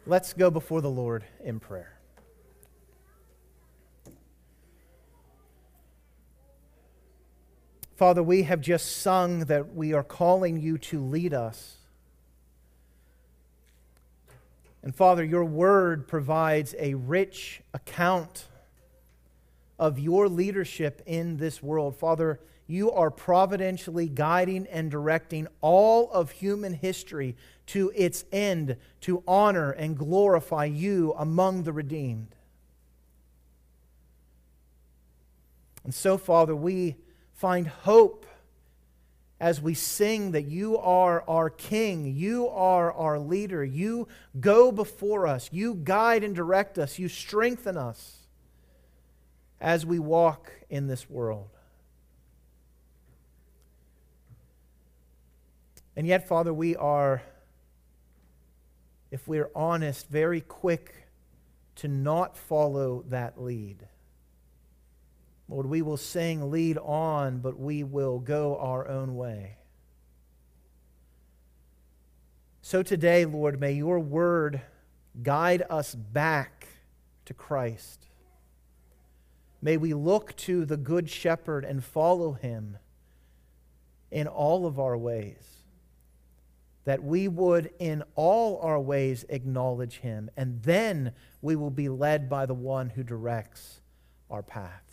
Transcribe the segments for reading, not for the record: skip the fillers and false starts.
Let's go before the Lord in prayer. Father, we have just sung that we are calling you to lead us. And Father, your word provides a rich account of your leadership in this world. Father, you are providentially guiding and directing all of human history to its end, to honor and glorify you among the redeemed. And so, Father, we find hope as we sing that you are our King, you are our leader, you go before us, you guide and direct us, you strengthen us as we walk in this world. And yet, Father, we are, if we're honest, very quick to not follow that lead. Lord, we will sing, lead on, but we will go our own way. So today, Lord, may your word guide us back to Christ. May we look to the Good Shepherd and follow him in all of our ways. That we would in all our ways acknowledge him, and then we will be led by the one who directs our paths.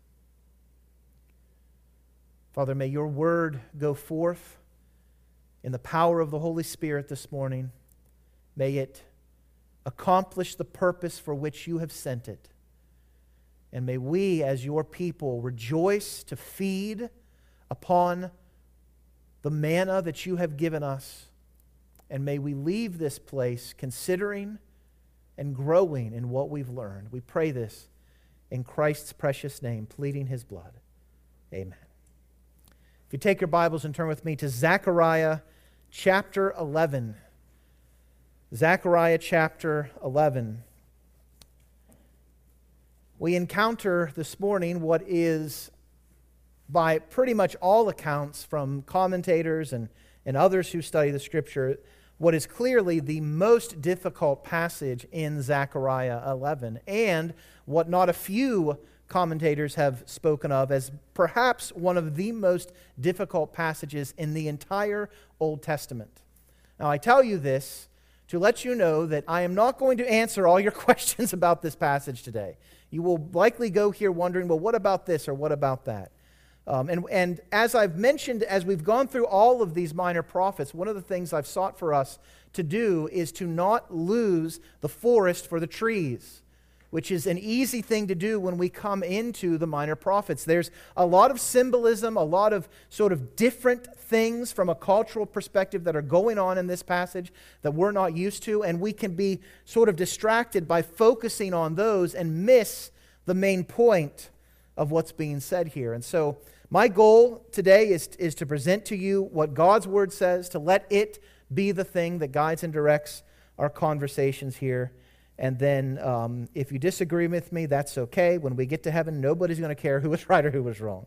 Father, may your word go forth in the power of the Holy Spirit this morning. May it accomplish the purpose for which you have sent it. And may we, as your people, rejoice to feed upon the manna that you have given us. And may we leave this place considering and growing in what we've learned. We pray this in Christ's precious name, pleading his blood. Amen. If you take your Bibles and turn with me to Zechariah chapter 11. Zechariah chapter 11. We encounter this morning what is, by pretty much all accounts from commentators and others who study the Scripture, what is clearly the most difficult passage in Zechariah 11, and what not a few commentators have spoken of as perhaps one of the most difficult passages in the entire Old Testament. Now, I tell you this to let you know that I am not going to answer all your questions about this passage today. You will likely go here wondering, well, what about this or what about that? And as I've mentioned, as we've gone through all of these minor prophets, one of the things I've sought for us to do is to not lose the forest for the trees, which is an easy thing to do when we come into the minor prophets. There's a lot of symbolism, a lot of sort of different things from a cultural perspective that are going on in this passage that we're not used to, and we can be sort of distracted by focusing on those and miss the main point of what's being said here. And so my goal today is to present to you what God's Word says, to let it be the thing that guides and directs our conversations here. And then if you disagree with me, that's okay. When we get to heaven, nobody's going to care who was right or who was wrong.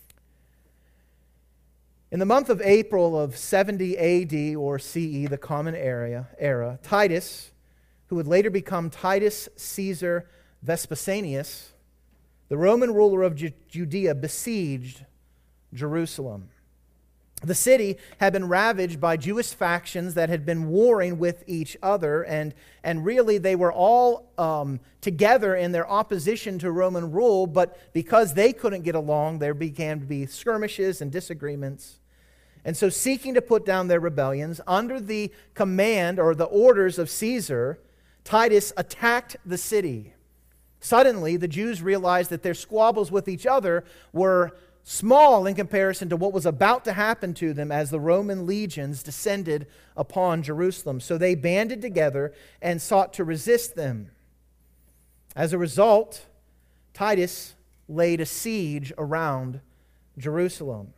In the month of April of 70 AD or CE, the Common Era, Titus, who would later become Titus Caesar Vespasianus, the Roman ruler of Judea, besieged Jerusalem. The city had been ravaged by Jewish factions that had been warring with each other, and really they were all together in their opposition to Roman rule, but because they couldn't get along, there began to be skirmishes and disagreements. And so, seeking to put down their rebellions, under the command or the orders of Caesar, Titus attacked the city. Suddenly, the Jews realized that their squabbles with each other were small in comparison to what was about to happen to them as the Roman legions descended upon Jerusalem. So they banded together and sought to resist them. As a result, Titus laid a siege around Jerusalem.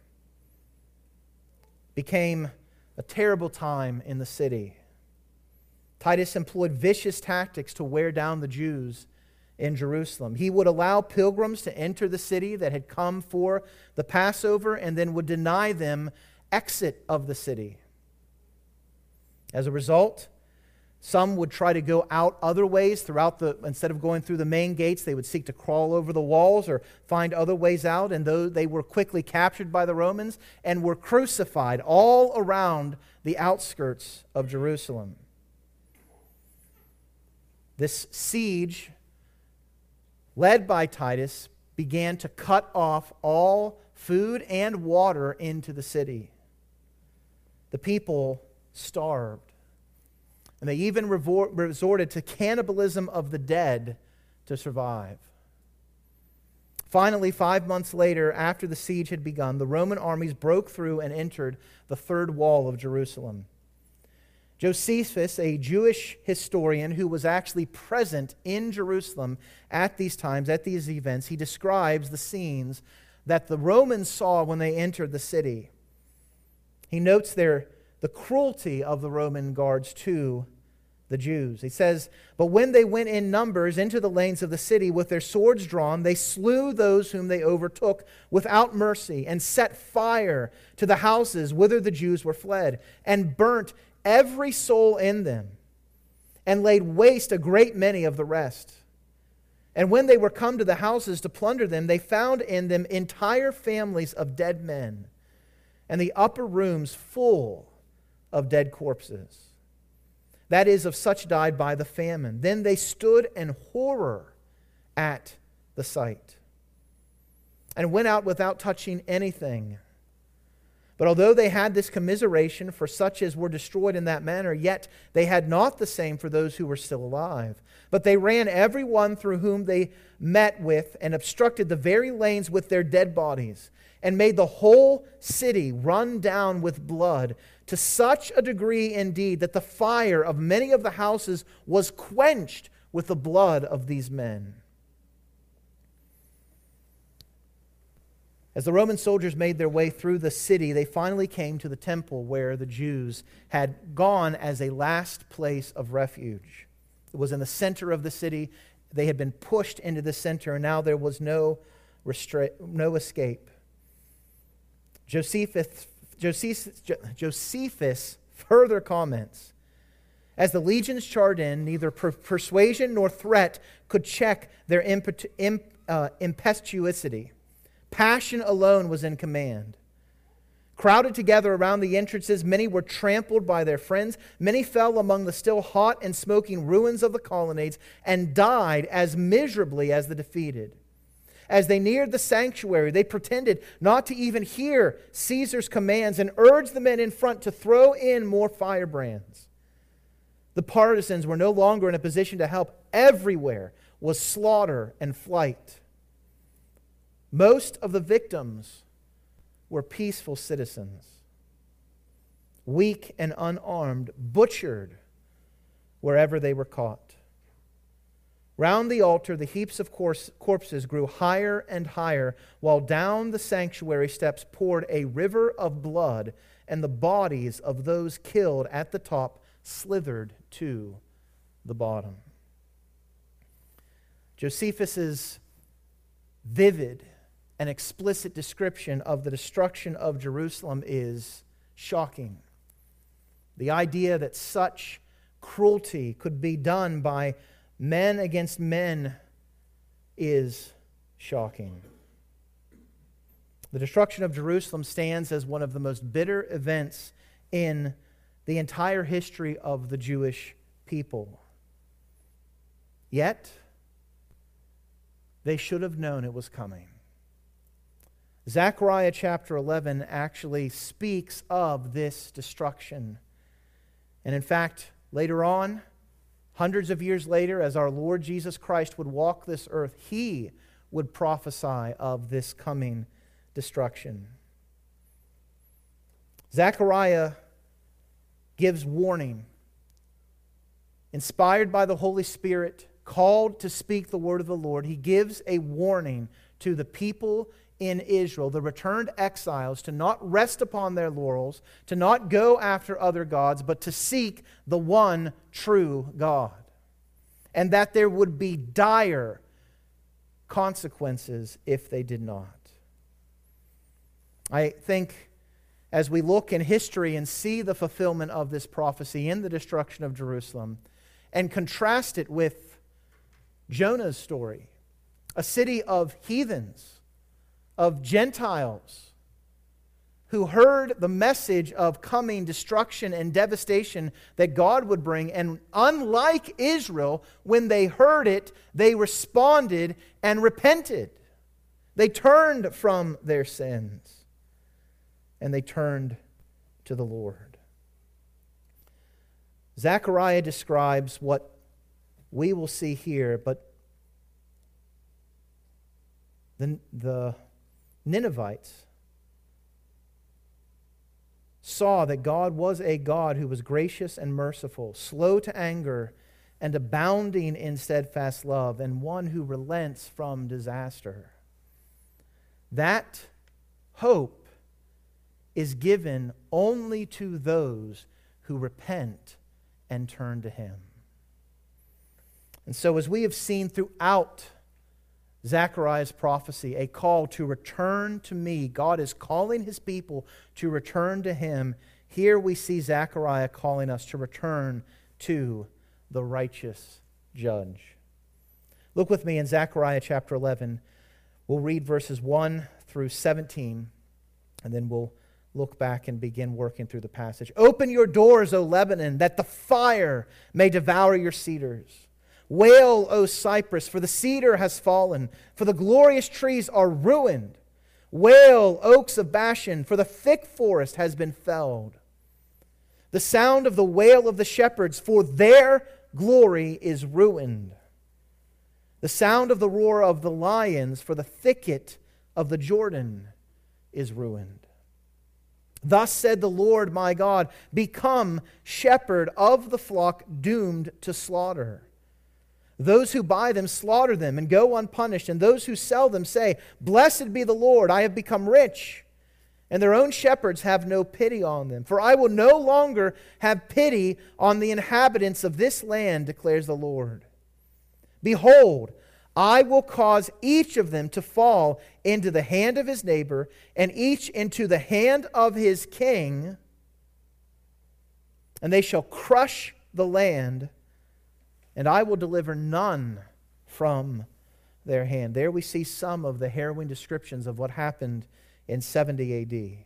It became a terrible time in the city. Titus employed vicious tactics to wear down the Jews in Jerusalem. He would allow pilgrims to enter the city that had come for the Passover and then would deny them exit of the city. As a result, Some would try to go out other ways instead of going through the main gates, they would seek to crawl over the walls or find other ways out. And though they were quickly captured by the Romans and were crucified all around the outskirts of Jerusalem. This siege, led by Titus, began to cut off all food and water into the city. The people starved. And they even resorted to cannibalism of the dead to survive. Finally, 5 months later, after the siege had begun, the Roman armies broke through and entered the third wall of Jerusalem. Josephus, a Jewish historian who was actually present in Jerusalem at these times, at these events, he describes the scenes that the Romans saw when they entered the city. He notes the cruelty of the Roman guards to the Jews. He says, "But when they went in numbers into the lanes of the city with their swords drawn, they slew those whom they overtook without mercy, and set fire to the houses whither the Jews were fled, and burnt every soul in them, and laid waste a great many of the rest. And when they were come to the houses to plunder them, they found in them entire families of dead men, and the upper rooms full of dead corpses. That is, of such died by the famine. Then they stood in horror at the sight, and went out without touching anything. But although they had this commiseration for such as were destroyed in that manner, yet they had not the same for those who were still alive. But they ran every one through whom they met with, and obstructed the very lanes with their dead bodies, and made the whole city run down with blood, to such a degree indeed that the fire of many of the houses was quenched with the blood of these men." As the Roman soldiers made their way through the city, they finally came to the temple where the Jews had gone as a last place of refuge. It was in the center of the city. They had been pushed into the center, and now there was no escape. Josephus further comments, "As the legions charged in, neither persuasion nor threat could check their impetuosity. Passion alone was in command. Crowded together around the entrances, many were trampled by their friends. Many fell among the still hot and smoking ruins of the colonnades, and died as miserably as the defeated. As they neared the sanctuary, they pretended not to even hear Caesar's commands, and urged the men in front to throw in more firebrands. The partisans were no longer in a position to help. Everywhere was slaughter and flight. Most of the victims were peaceful citizens, weak and unarmed, butchered wherever they were caught. Round the altar, the heaps of corpses grew higher and higher, while down the sanctuary steps poured a river of blood, and the bodies of those killed at the top slithered to the bottom." Josephus's vivid and explicit description of the destruction of Jerusalem is shocking. The idea that such cruelty could be done by men against men is shocking. The destruction of Jerusalem stands as one of the most bitter events in the entire history of the Jewish people. Yet, they should have known it was coming. Zechariah chapter 11 actually speaks of this destruction. And in fact, later on, hundreds of years later, as our Lord Jesus Christ would walk this earth, He would prophesy of this coming destruction. Zechariah gives warning. Inspired by the Holy Spirit, called to speak the word of the Lord, he gives a warning to the people in Israel, the returned exiles, to not rest upon their laurels, to not go after other gods, but to seek the one true God. And that there would be dire consequences if they did not. I think as we look in history and see the fulfillment of this prophecy in the destruction of Jerusalem and contrast it with Jonah's story, a city of heathens, of Gentiles, who heard the message of coming destruction and devastation that God would bring. And unlike Israel, when they heard it, they responded and repented. They turned from their sins and they turned to the Lord. Zechariah describes what we will see here, but the Ninevites saw that God was a God who was gracious and merciful, slow to anger, and abounding in steadfast love, and one who relents from disaster. That hope is given only to those who repent and turn to Him. And so, as we have seen throughout Zechariah's prophecy, a call to return to me. God is calling His people to return to Him. Here we see Zechariah calling us to return to the righteous judge. Look with me in Zechariah chapter 11. We'll read verses 1 through 17, and then we'll look back and begin working through the passage. Open your doors, O Lebanon, that the fire may devour your cedars. Wail, O cypress, for the cedar has fallen, for the glorious trees are ruined. Wail, oaks of Bashan, for the thick forest has been felled. The sound of the wail of the shepherds, for their glory is ruined. The sound of the roar of the lions, for the thicket of the Jordan is ruined. Thus said the Lord my God, become shepherd of the flock doomed to slaughter. Those who buy them slaughter them and go unpunished, and those who sell them say, blessed be the Lord, I have become rich. And their own shepherds have no pity on them. For I will no longer have pity on the inhabitants of this land, declares the Lord. Behold, I will cause each of them to fall into the hand of his neighbor, and each into the hand of his king, and they shall crush the land, and I will deliver none from their hand. There we see some of the harrowing descriptions of what happened in 70 A.D.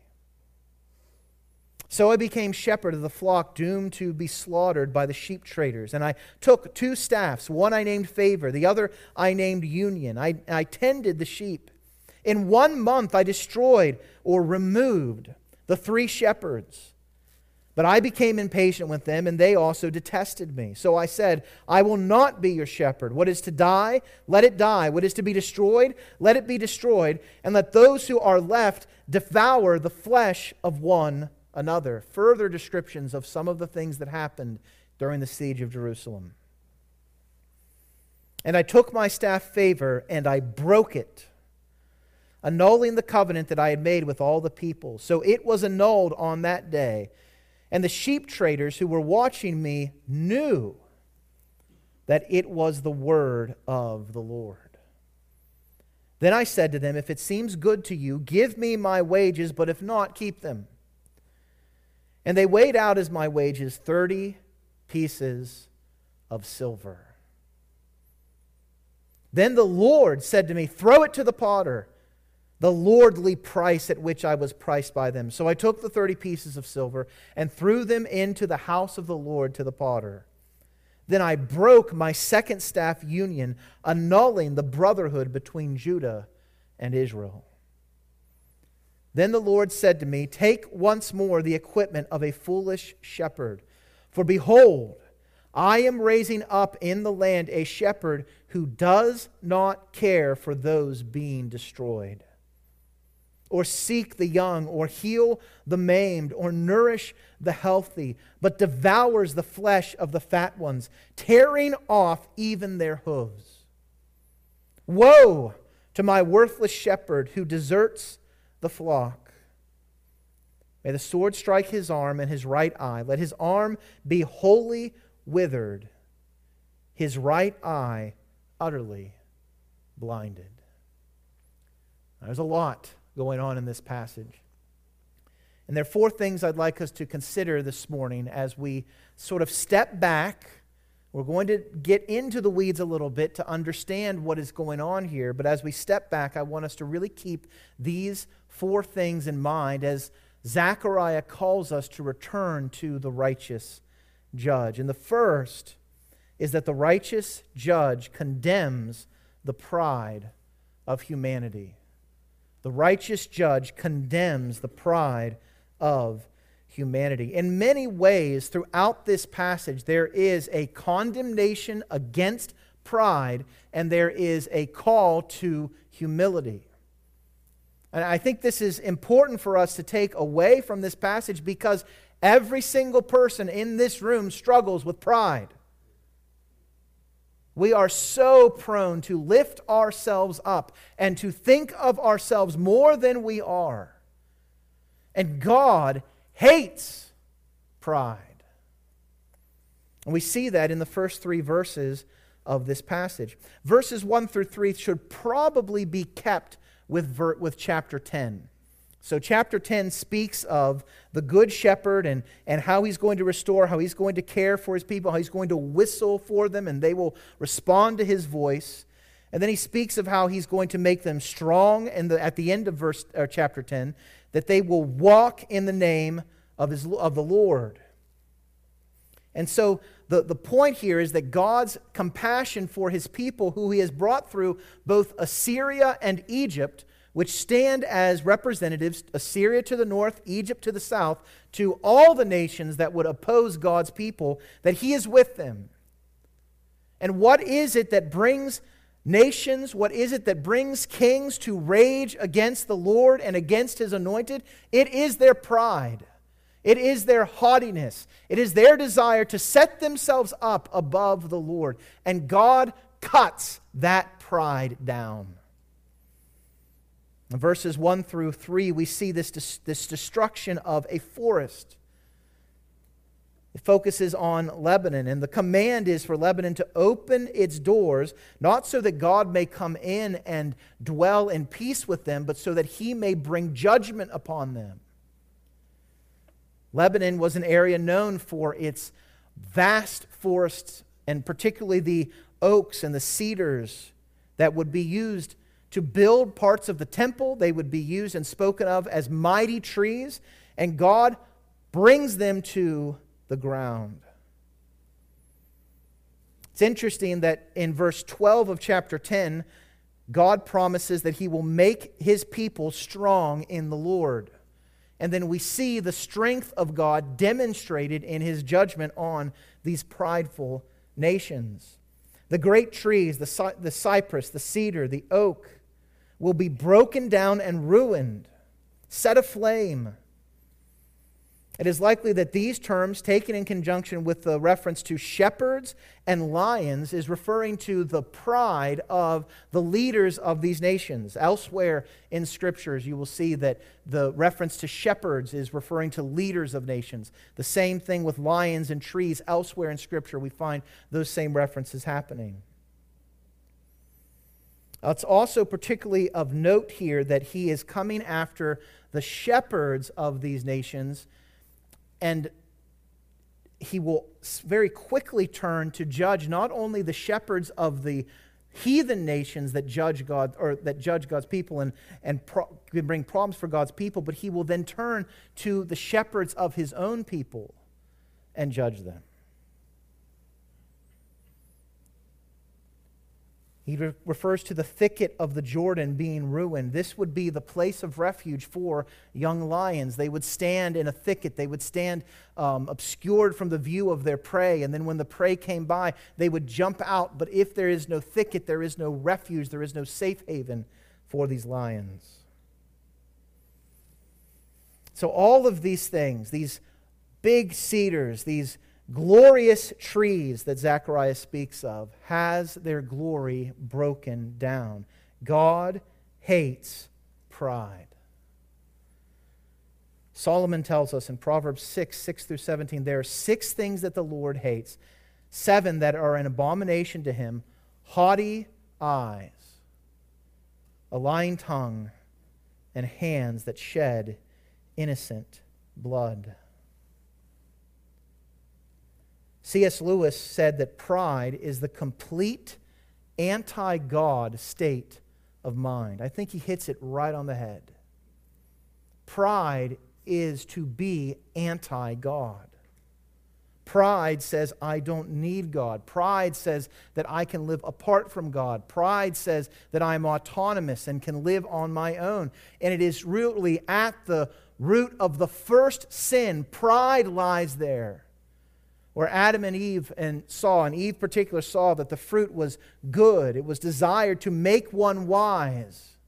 So I became shepherd of the flock doomed to be slaughtered by the sheep traders. And I took 2 staffs. One I named Favor, the other I named Union. I tended the sheep. In 1 month I destroyed or removed the 3 shepherds. But I became impatient with them, and they also detested me. So I said, I will not be your shepherd. What is to die, let it die. What is to be destroyed, let it be destroyed. And let those who are left devour the flesh of one another. Further descriptions of some of the things that happened during the siege of Jerusalem. And I took my staff Favor, and I broke it, annulling the covenant that I had made with all the people. So it was annulled on that day. And the sheep traders who were watching me knew that it was the word of the Lord. Then I said to them, if it seems good to you, give me my wages, but if not, keep them. And they weighed out as my wages 30 pieces of silver. Then the Lord said to me, throw it to the potter, the lordly price at which I was priced by them. So I took the 30 pieces of silver and threw them into the house of the Lord to the potter. Then I broke my 2nd staff Union, annulling the brotherhood between Judah and Israel. Then the Lord said to me, take once more the equipment of a foolish shepherd. For behold, I am raising up in the land a shepherd who does not care for those being destroyed, or seek the young, or heal the maimed, or nourish the healthy, but devours the flesh of the fat ones, tearing off even their hooves. Woe to my worthless shepherd who deserts the flock. May the sword strike his arm and his right eye. Let his arm be wholly withered, his right eye utterly blinded. There's a lot going on in this passage. And there are four things I'd like us to consider this morning as we sort of step back. We're going to get into the weeds a little bit to understand what is going on here. But as we step back, I want us to really keep these four things in mind as Zechariah calls us to return to the righteous judge. And the first is that the righteous judge condemns the pride of humanity. The righteous judge condemns the pride of humanity. In many ways, throughout this passage, there is a condemnation against pride, and there is a call to humility. And I think this is important for us to take away from this passage because every single person in this room struggles with pride. We are so prone to lift ourselves up and to think of ourselves more than we are. And God hates pride. And we see that in the first three verses of this passage. Verses 1 through 3 should probably be kept with chapter 10. So chapter 10 speaks of the good shepherd and how he's going to restore, how he's going to care for his people, how he's going to whistle for them and they will respond to his voice. And then he speaks of how he's going to make them strong at the end of chapter 10, that they will walk in the name of the Lord. And so the point here is that God's compassion for his people who he has brought through both Assyria and Egypt, which stand as representatives, Assyria to the north, Egypt to the south, to all the nations that would oppose God's people, that he is with them. And what is it that brings nations, what is it that brings kings to rage against the Lord and against his anointed? It is their pride. It is their haughtiness. It is their desire to set themselves up above the Lord. And God cuts that pride down. In verses 1 through 3, we see this destruction of a forest. It focuses on Lebanon, and the command is for Lebanon to open its doors, not so that God may come in and dwell in peace with them, but so that he may bring judgment upon them. Lebanon was an area known for its vast forests, and particularly the oaks and the cedars that would be used to build parts of the temple. They would be used and spoken of as mighty trees, and God brings them to the ground. It's interesting that in verse 12 of chapter 10, God promises that he will make his people strong in the Lord. And then we see the strength of God demonstrated in his judgment on these prideful nations. The great trees, the cypress, the cedar, the oak, will be broken down and ruined, set aflame. It is likely that these terms, taken in conjunction with the reference to shepherds and lions, is referring to the pride of the leaders of these nations. Elsewhere in Scriptures, you will see that the reference to shepherds is referring to leaders of nations. The same thing with lions and trees. Elsewhere in Scripture, we find those same references happening. It's also particularly of note here that he is coming after the shepherds of these nations, and he will very quickly turn to judge not only the shepherds of the heathen nations that judge God or that judge God's people and bring problems for God's people, but he will then turn to the shepherds of his own people and judge them. He refers to the thicket of the Jordan being ruined. This would be the place of refuge for young lions. They would stand in a thicket. They would stand obscured from the view of their prey. And then when the prey came by, they would jump out. But if there is no thicket, there is no refuge. There is no safe haven for these lions. So all of these things, these big cedars, these glorious trees that Zechariah speaks of, has their glory broken down. God hates pride. Solomon tells us in Proverbs 6 through 17, there are 6 things that the Lord hates, 7 that are an abomination to him: haughty eyes, a lying tongue, and hands that shed innocent blood. C.S. Lewis said that pride is the complete anti-God state of mind. I think he hits it right on the head. Pride is to be anti-God. Pride says, I don't need God. Pride says that I can live apart from God. Pride says that I'm autonomous and can live on my own. And it is really at the root of the first sin. Pride lies there. Where Adam and Eve and Eve particular saw that the fruit was good. It was desired to make one wise.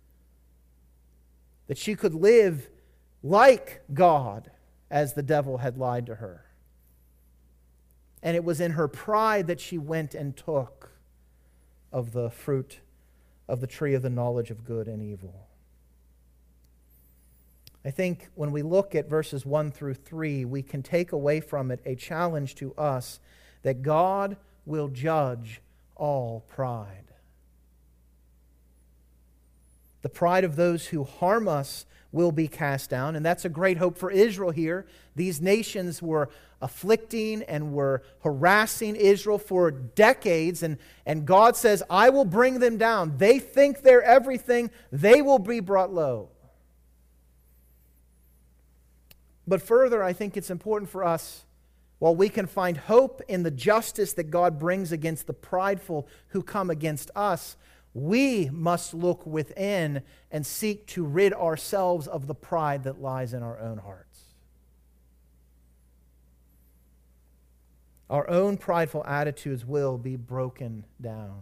That she could live like God as the devil had lied to her. And it was in her pride that she went and took of the fruit of the tree of the knowledge of good and evil. I think when we look at verses 1 through 3, we can take away from it a challenge to us that God will judge all pride. The pride of those who harm us will be cast down, and that's a great hope for Israel here. These nations were afflicting and were harassing Israel for decades, and God says, I will bring them down. They think they're everything. They will be brought low. But further, I think it's important for us, while we can find hope in the justice that God brings against the prideful who come against us, we must look within and seek to rid ourselves of the pride that lies in our own hearts. Our own prideful attitudes will be broken down.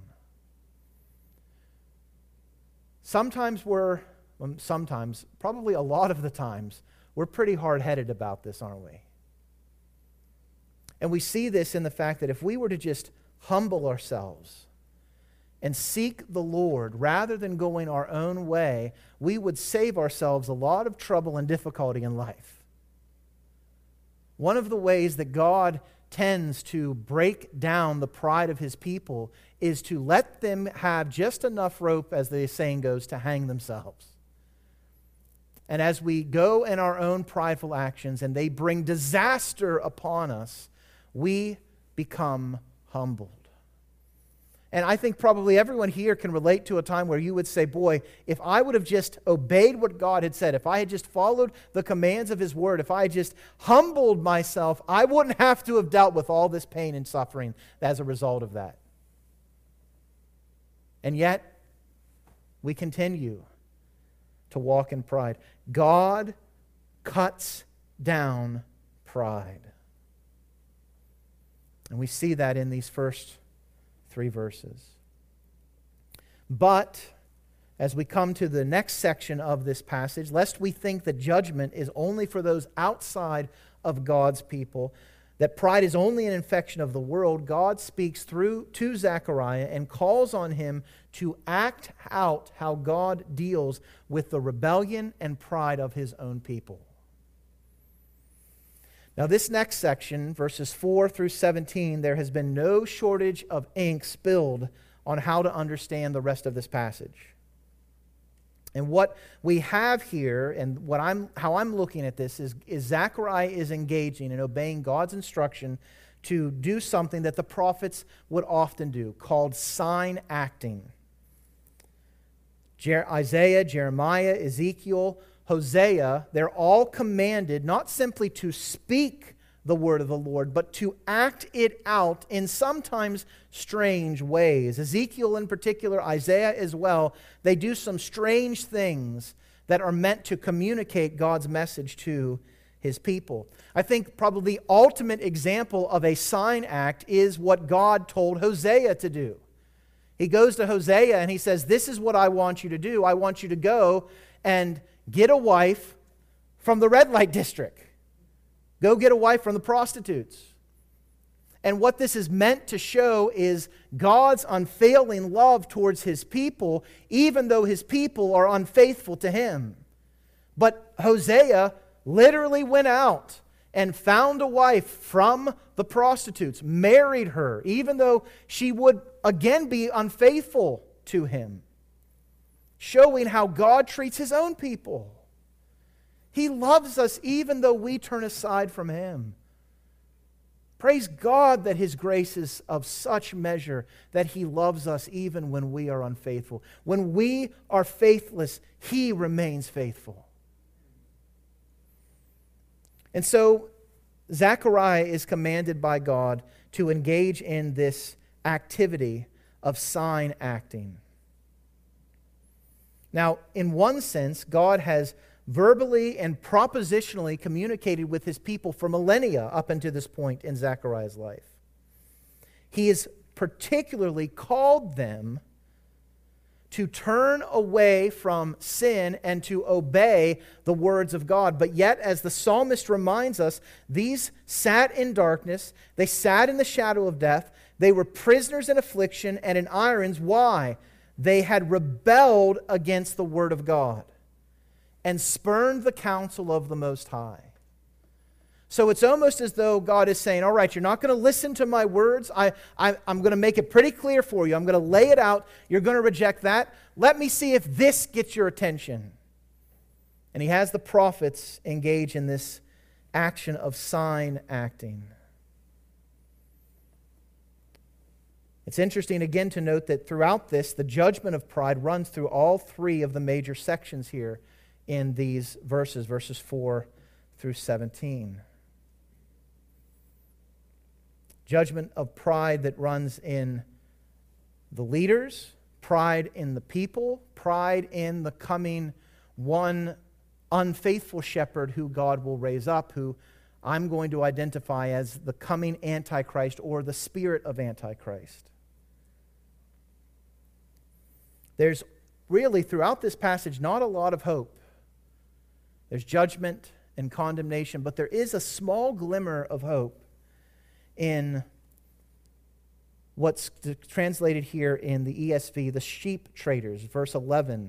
Sometimes, probably a lot of the times, we're pretty hard-headed about this, aren't we? And we see this in the fact that if we were to just humble ourselves and seek the Lord rather than going our own way, we would save ourselves a lot of trouble and difficulty in life. One of the ways that God tends to break down the pride of His people is to let them have just enough rope, as the saying goes, to hang themselves. And as we go in our own prideful actions and they bring disaster upon us, we become humbled. And I think probably everyone here can relate to a time where you would say, boy, if I would have just obeyed what God had said, if I had just followed the commands of His Word, if I had just humbled myself, I wouldn't have to have dealt with all this pain and suffering as a result of that. And yet, we continue to walk in pride. God cuts down pride. And we see that in these first 3 verses. But as we come to the next section of this passage, lest we think that judgment is only for those outside of God's people, that pride is only an infection of the world, God speaks to Zechariah and calls on him to act out how God deals with the rebellion and pride of His own people. Now, this next section, verses 4 through 17, there has been no shortage of ink spilled on how to understand the rest of this passage. And what we have here, and how I'm looking at this, is Zechariah is engaging and obeying God's instruction to do something that the prophets would often do, called sign acting. Isaiah, Jeremiah, Ezekiel, Hosea, they're all commanded not simply to speak the word of the Lord, but to act it out in sometimes strange ways. Ezekiel in particular, Isaiah as well, they do some strange things that are meant to communicate God's message to His people. I think probably the ultimate example of a sign act is what God told Hosea to do. He goes to Hosea and he says, this is what I want you to do. I want you to go and get a wife from the red light district. Go get a wife from the prostitutes. And what this is meant to show is God's unfailing love towards His people, even though His people are unfaithful to Him. But Hosea literally went out and found a wife from the prostitutes, married her, even though she would again be unfaithful to him, showing how God treats His own people. He loves us even though we turn aside from Him. Praise God that His grace is of such measure that He loves us even when we are unfaithful. When we are faithless, He remains faithful. And so, Zechariah is commanded by God to engage in this activity of sign acting. Now, in one sense, God has verbally and propositionally communicated with His people for millennia up until this point in Zechariah's life. He has particularly called them to turn away from sin and to obey the words of God. But yet, as the psalmist reminds us, these sat in darkness, they sat in the shadow of death, they were prisoners in affliction and in irons. Why? They had rebelled against the word of God and spurned the counsel of the Most High. So it's almost as though God is saying, all right, you're not going to listen to my words. I'm going to make it pretty clear for you. I'm going to lay it out. You're going to reject that. Let me see if this gets your attention. And He has the prophets engage in this action of sign acting. It's interesting again to note that throughout this, the judgment of pride runs through all three of the major sections here in these verses, verses 4 through 17. Judgment of pride that runs in the leaders, pride in the people, pride in the coming one unfaithful shepherd who God will raise up, who I'm going to identify as the coming Antichrist or the spirit of Antichrist. There's really, throughout this passage, not a lot of hope. There's judgment and condemnation, but there is a small glimmer of hope in what's translated here in the ESV, the sheep traders, verse 11.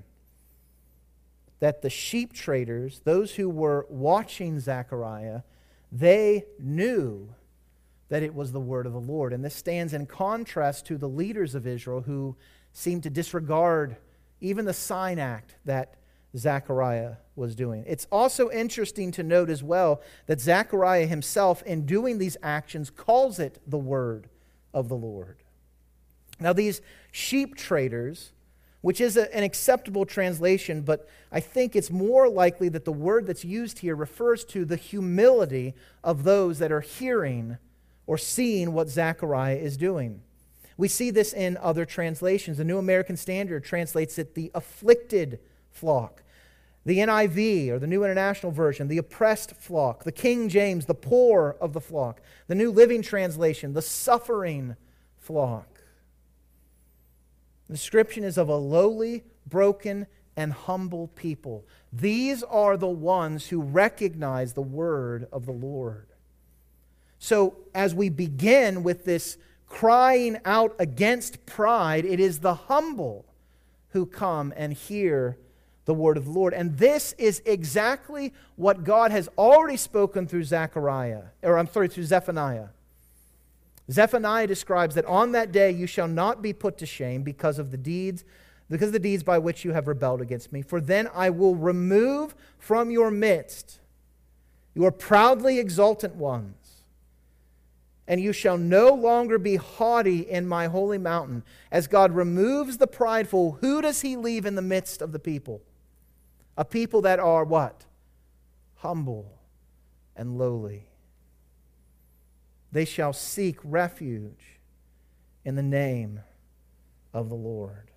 That the sheep traders, those who were watching Zechariah, they knew that it was the word of the Lord. And this stands in contrast to the leaders of Israel who seemed to disregard even the sign act that Zechariah was doing. It's also interesting to note as well that Zechariah himself, in doing these actions, calls it the word of the Lord. Now, these sheep traders, which is an acceptable translation, but I think it's more likely that the word that's used here refers to the humility of those that are hearing or seeing what Zechariah is doing. We see this in other translations. The New American Standard translates it the afflicted flock. The NIV, or the New International Version, the oppressed flock. The King James, the poor of the flock. The New Living Translation, the suffering flock. The description is of a lowly, broken, and humble people. These are the ones who recognize the word of the Lord. So, as we begin with this crying out against pride, it is the humble who come and hear the word of the Lord. And this is exactly what God has already spoken through through Zephaniah. Zephaniah describes that on that day you shall not be put to shame because of the deeds by which you have rebelled against me. For then I will remove from your midst your proudly exultant ones, and you shall no longer be haughty in my holy mountain. As God removes the prideful, who does He leave in the midst of the people? A people that are what? Humble and lowly. They shall seek refuge in the name of the Lord.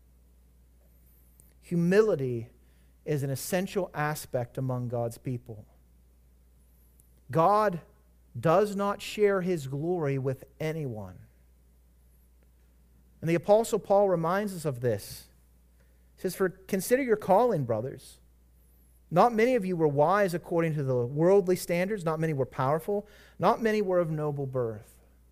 Humility is an essential aspect among God's people. God does not share His glory with anyone. And the Apostle Paul reminds us of this. He says, consider your calling, brothers. Not many of you were wise according to the worldly standards. Not many were powerful. Not many were of noble birth.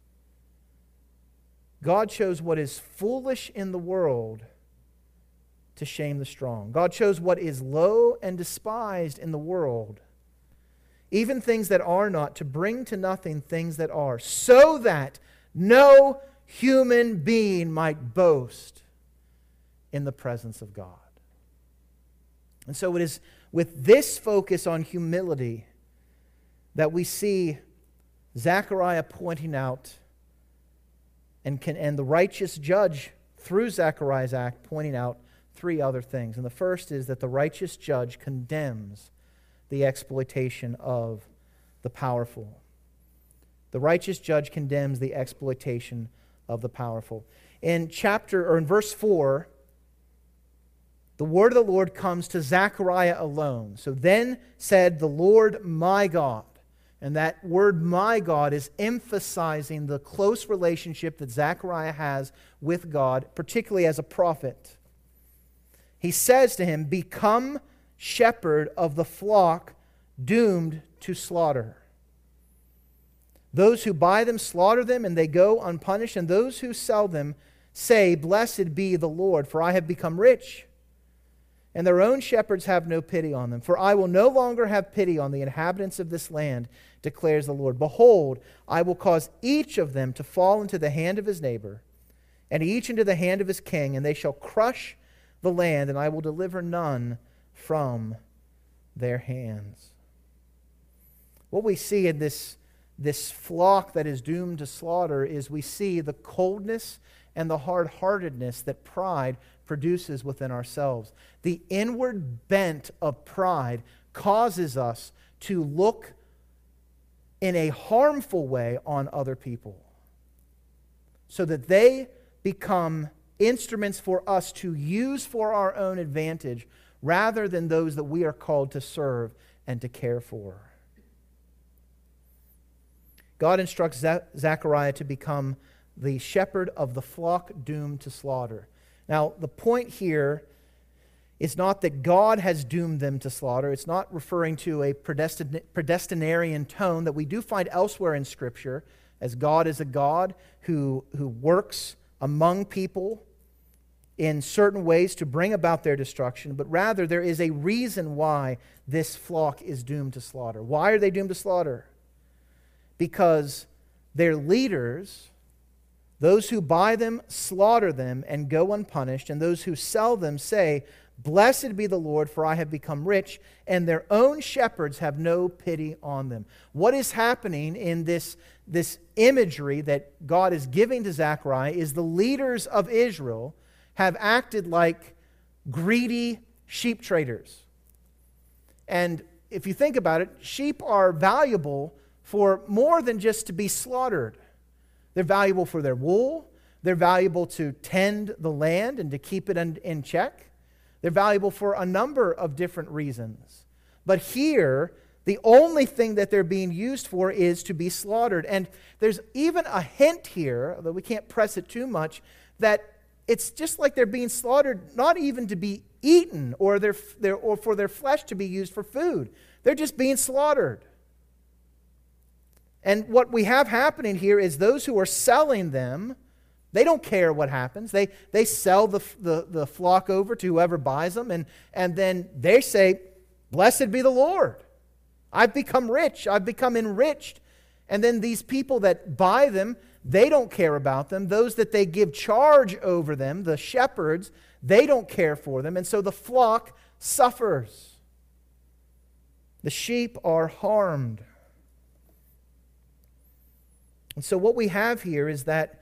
God chose what is foolish in the world to shame the strong. God chose what is low and despised in the world, even things that are not, to bring to nothing things that are, so that no human being might boast in the presence of God. And so it is with this focus on humility that we see Zechariah pointing out and the righteous judge through Zechariah's act pointing out three other things. And the first is that the righteous judge condemns the exploitation of the powerful. The righteous judge condemns the exploitation of the powerful. In verse 4, the word of the Lord comes to Zechariah alone. So then said the Lord my God. And that word my God is emphasizing the close relationship that Zechariah has with God, particularly as a prophet. He says to him, become shepherd of the flock doomed to slaughter. Those who buy them slaughter them, and they go unpunished. And those who sell them say, blessed be the Lord, for I have become rich. And their own shepherds have no pity on them. For I will no longer have pity on the inhabitants of this land, declares the Lord. Behold, I will cause each of them to fall into the hand of his neighbor, and each into the hand of his king, and they shall crush the land, and I will deliver none from their hands. What we see in this flock that is doomed to slaughter is we see the coldness and the hard-heartedness that pride produces within ourselves. The inward bent of pride causes us to look in a harmful way on other people so that they become instruments for us to use for our own advantage rather than those that we are called to serve and to care for. God instructs Zechariah to become the shepherd of the flock doomed to slaughter. Now, the point here is not that God has doomed them to slaughter. It's not referring to a predestinarian tone that we do find elsewhere in Scripture, as God is a God who works among people in certain ways to bring about their destruction, but rather there is a reason why this flock is doomed to slaughter. Why are they doomed to slaughter? Because their leaders, those who buy them, slaughter them and go unpunished, and those who sell them say, blessed be the Lord, for I have become rich, and their own shepherds have no pity on them. What is happening in this imagery that God is giving to Zechariah is the leaders of Israel have acted like greedy sheep traders. And if you think about it, sheep are valuable for more than just to be slaughtered. They're valuable for their wool. They're valuable to tend the land and to keep it in check. They're valuable for a number of different reasons. But here, the only thing that they're being used for is to be slaughtered. And there's even a hint here, although we can't press it too much, that it's just like they're being slaughtered not even to be eaten or for their flesh to be used for food. They're just being slaughtered. And what we have happening here is those who are selling them, they don't care what happens. They sell the flock over to whoever buys them, and then they say, blessed be the Lord. I've become rich. I've become enriched. And then these people that buy them, they don't care about them. Those that they give charge over them, the shepherds, they don't care for them. And so the flock suffers. The sheep are harmed. And so what we have here is that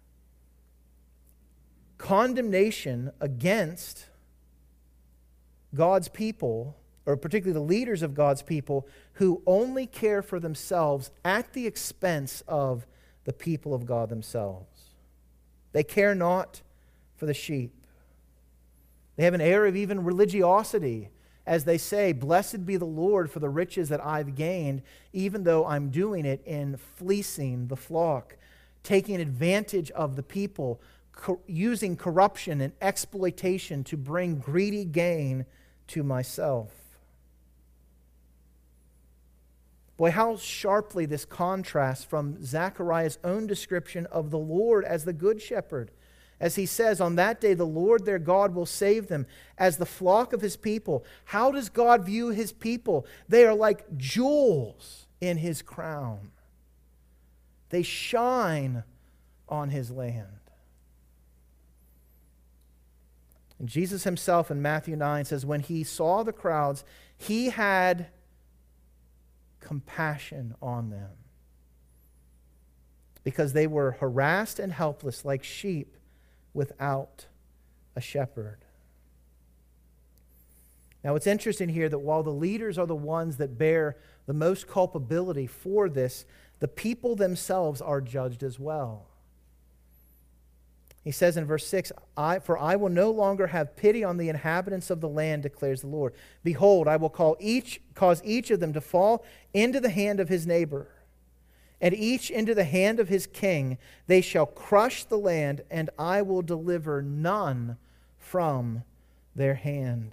condemnation against God's people, or particularly the leaders of God's people, who only care for themselves at the expense of the people of God themselves. They care not for the sheep. They have an air of even religiosity as they say, blessed be the Lord for the riches that I've gained, even though I'm doing it in fleecing the flock, taking advantage of the people, using corruption and exploitation to bring greedy gain to myself. Boy, how sharply this contrasts from Zechariah's own description of the Lord as the good shepherd. As he says, on that day the Lord their God will save them as the flock of his people. How does God view his people? They are like jewels in his crown. They shine on his land. And Jesus himself in Matthew 9 says, when he saw the crowds, he had compassion on them, because they were harassed and helpless like sheep without a shepherd. Now it's interesting here that while the leaders are the ones that bear the most culpability for this, the people themselves are judged as well. He says in verse 6, For I will no longer have pity on the inhabitants of the land, declares the Lord. Behold, I will cause each of them to fall into the hand of his neighbor, and each into the hand of his king. They shall crush the land, and I will deliver none from their hand.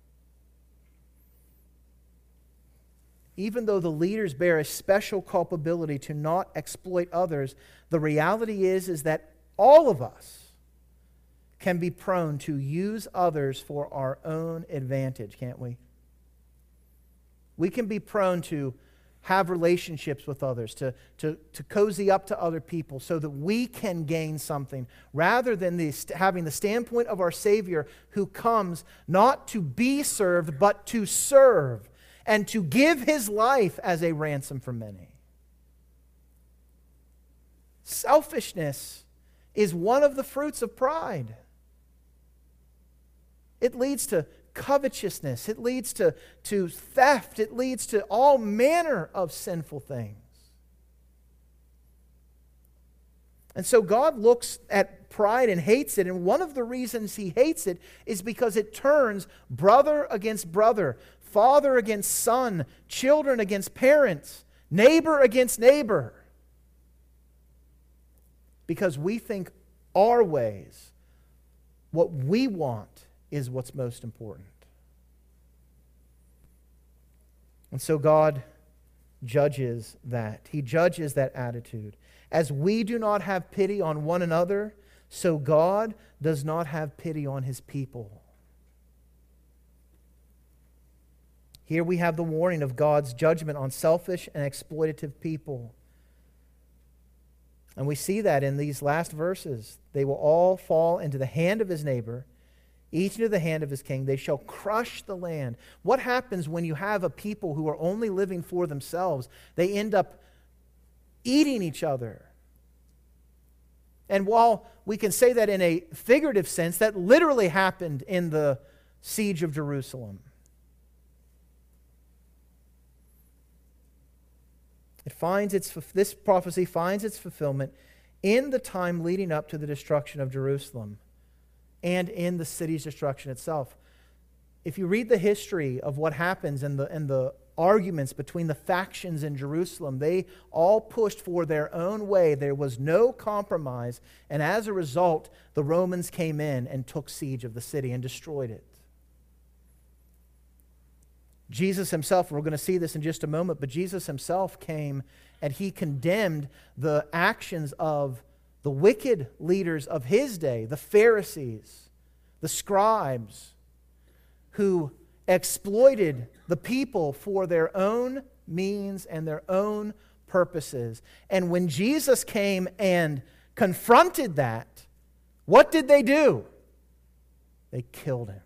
Even though the leaders bear a special culpability to not exploit others, the reality is that all of us can be prone to use others for our own advantage, can't we? We can be prone to have relationships with others, to cozy up to other people so that we can gain something, rather than having the standpoint of our Savior, who comes not to be served, but to serve and to give his life as a ransom for many. Selfishness is one of the fruits of pride. It leads to covetousness. It leads to theft. It leads to all manner of sinful things. And so God looks at pride and hates it. And one of the reasons he hates it is because it turns brother against brother, father against son, children against parents, neighbor against neighbor. Because we think our ways, what we want, is what's most important. And so God judges that. He judges that attitude. As we do not have pity on one another, so God does not have pity on his people. Here we have the warning of God's judgment on selfish and exploitative people. And we see that in these last verses. They will all fall into the hand of his neighbor, each into the hand of his king. They shall crush the land. What happens when you have a people who are only living for themselves? They end up eating each other. And while we can say that in a figurative sense, that literally happened in the siege of Jerusalem. This prophecy finds its fulfillment in the time leading up to the destruction of Jerusalem and in the city's destruction itself. If you read the history of what happens and the arguments between the factions in Jerusalem, they all pushed for their own way. There was no compromise, and as a result, the Romans came in and took siege of the city and destroyed it. Jesus himself, we're going to see this in just a moment, but Jesus himself came and he condemned the actions of the wicked leaders of his day, the Pharisees, the scribes, who exploited the people for their own means and their own purposes. And when Jesus came and confronted that, what did they do? They killed him.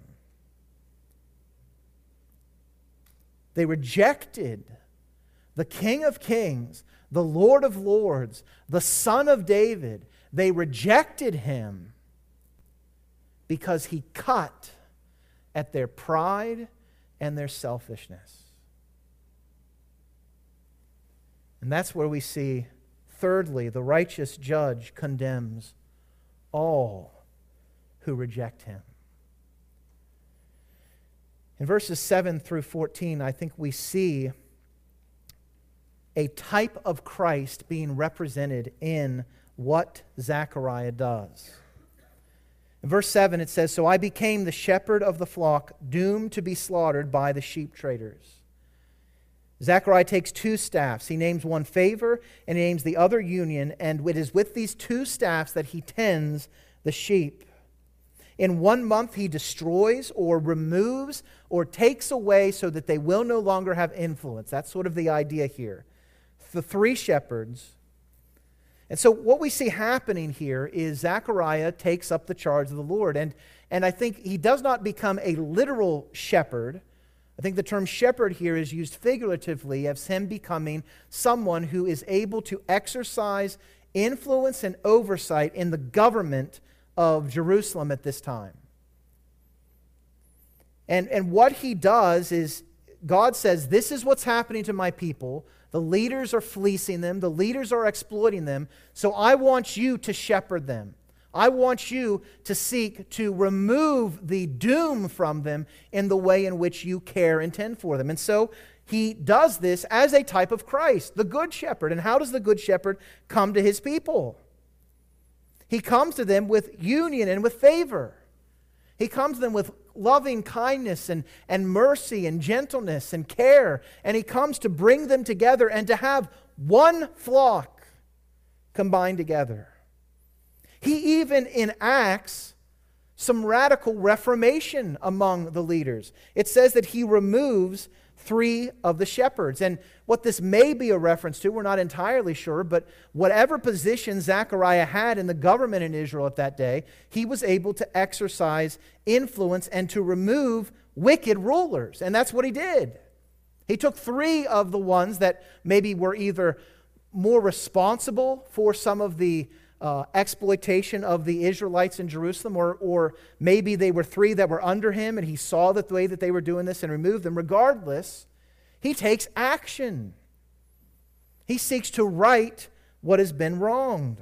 They rejected the King of Kings, the Lord of Lords, the Son of David. They rejected him because he cut at their pride and their selfishness. And that's where we see, thirdly, the righteous judge condemns all who reject him. In verses 7 through 14, I think we see a type of Christ being represented in what Zechariah does. In verse 7 it says, So I became the shepherd of the flock, doomed to be slaughtered by the sheep traders. Zechariah takes two staffs. He names one favor and he names the other union, and it is with these two staffs that he tends the sheep. In 1 month he destroys or removes or takes away so that they will no longer have influence. That's sort of the idea here. The three shepherds. And so what we see happening here is Zechariah takes up the charge of the Lord. And I think he does not become a literal shepherd. I think the term shepherd here is used figuratively as him becoming someone who is able to exercise influence and oversight in the government of Jerusalem at this time. And what he does is, God says, this is what's happening to my people. The leaders are fleecing them. The leaders are exploiting them. So I want you to shepherd them. I want you to seek to remove the doom from them in the way in which you care and tend for them. And so he does this as a type of Christ, the Good Shepherd. And how does the Good Shepherd come to his people? He comes to them with union and with favor. He comes to them with loving kindness and mercy and gentleness and care. And he comes to bring them together and to have one flock combined together. He even enacts some radical reformation among the leaders. It says that he removes 3 of the shepherds. And what this may be a reference to, we're not entirely sure, but whatever position Zechariah had in the government in Israel at that day, he was able to exercise influence and to remove wicked rulers. And that's what he did. He took 3 of the ones that maybe were either more responsible for some of the exploitation of the Israelites in Jerusalem, or maybe they were 3 that were under him and he saw the way that they were doing this and removed them. Regardless, he takes action. He seeks to right what has been wronged.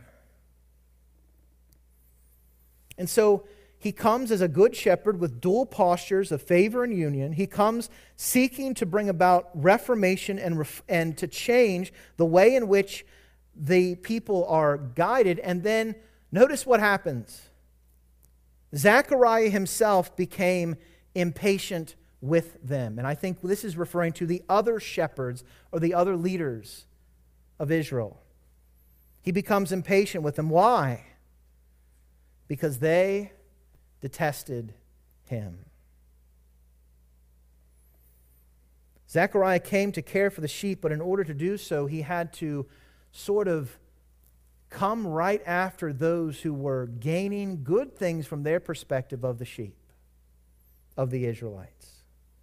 And so he comes as a good shepherd with dual postures of favor and union. He comes seeking to bring about reformation and to change the way in which the people are guided. And then notice what happens. Zechariah himself became impatient with them. And I think this is referring to the other shepherds or the other leaders of Israel. He becomes impatient with them. Why? Because they detested him. Zechariah came to care for the sheep, but in order to do so, he had to sort of come right after those who were gaining good things from their perspective of the sheep, of the Israelites.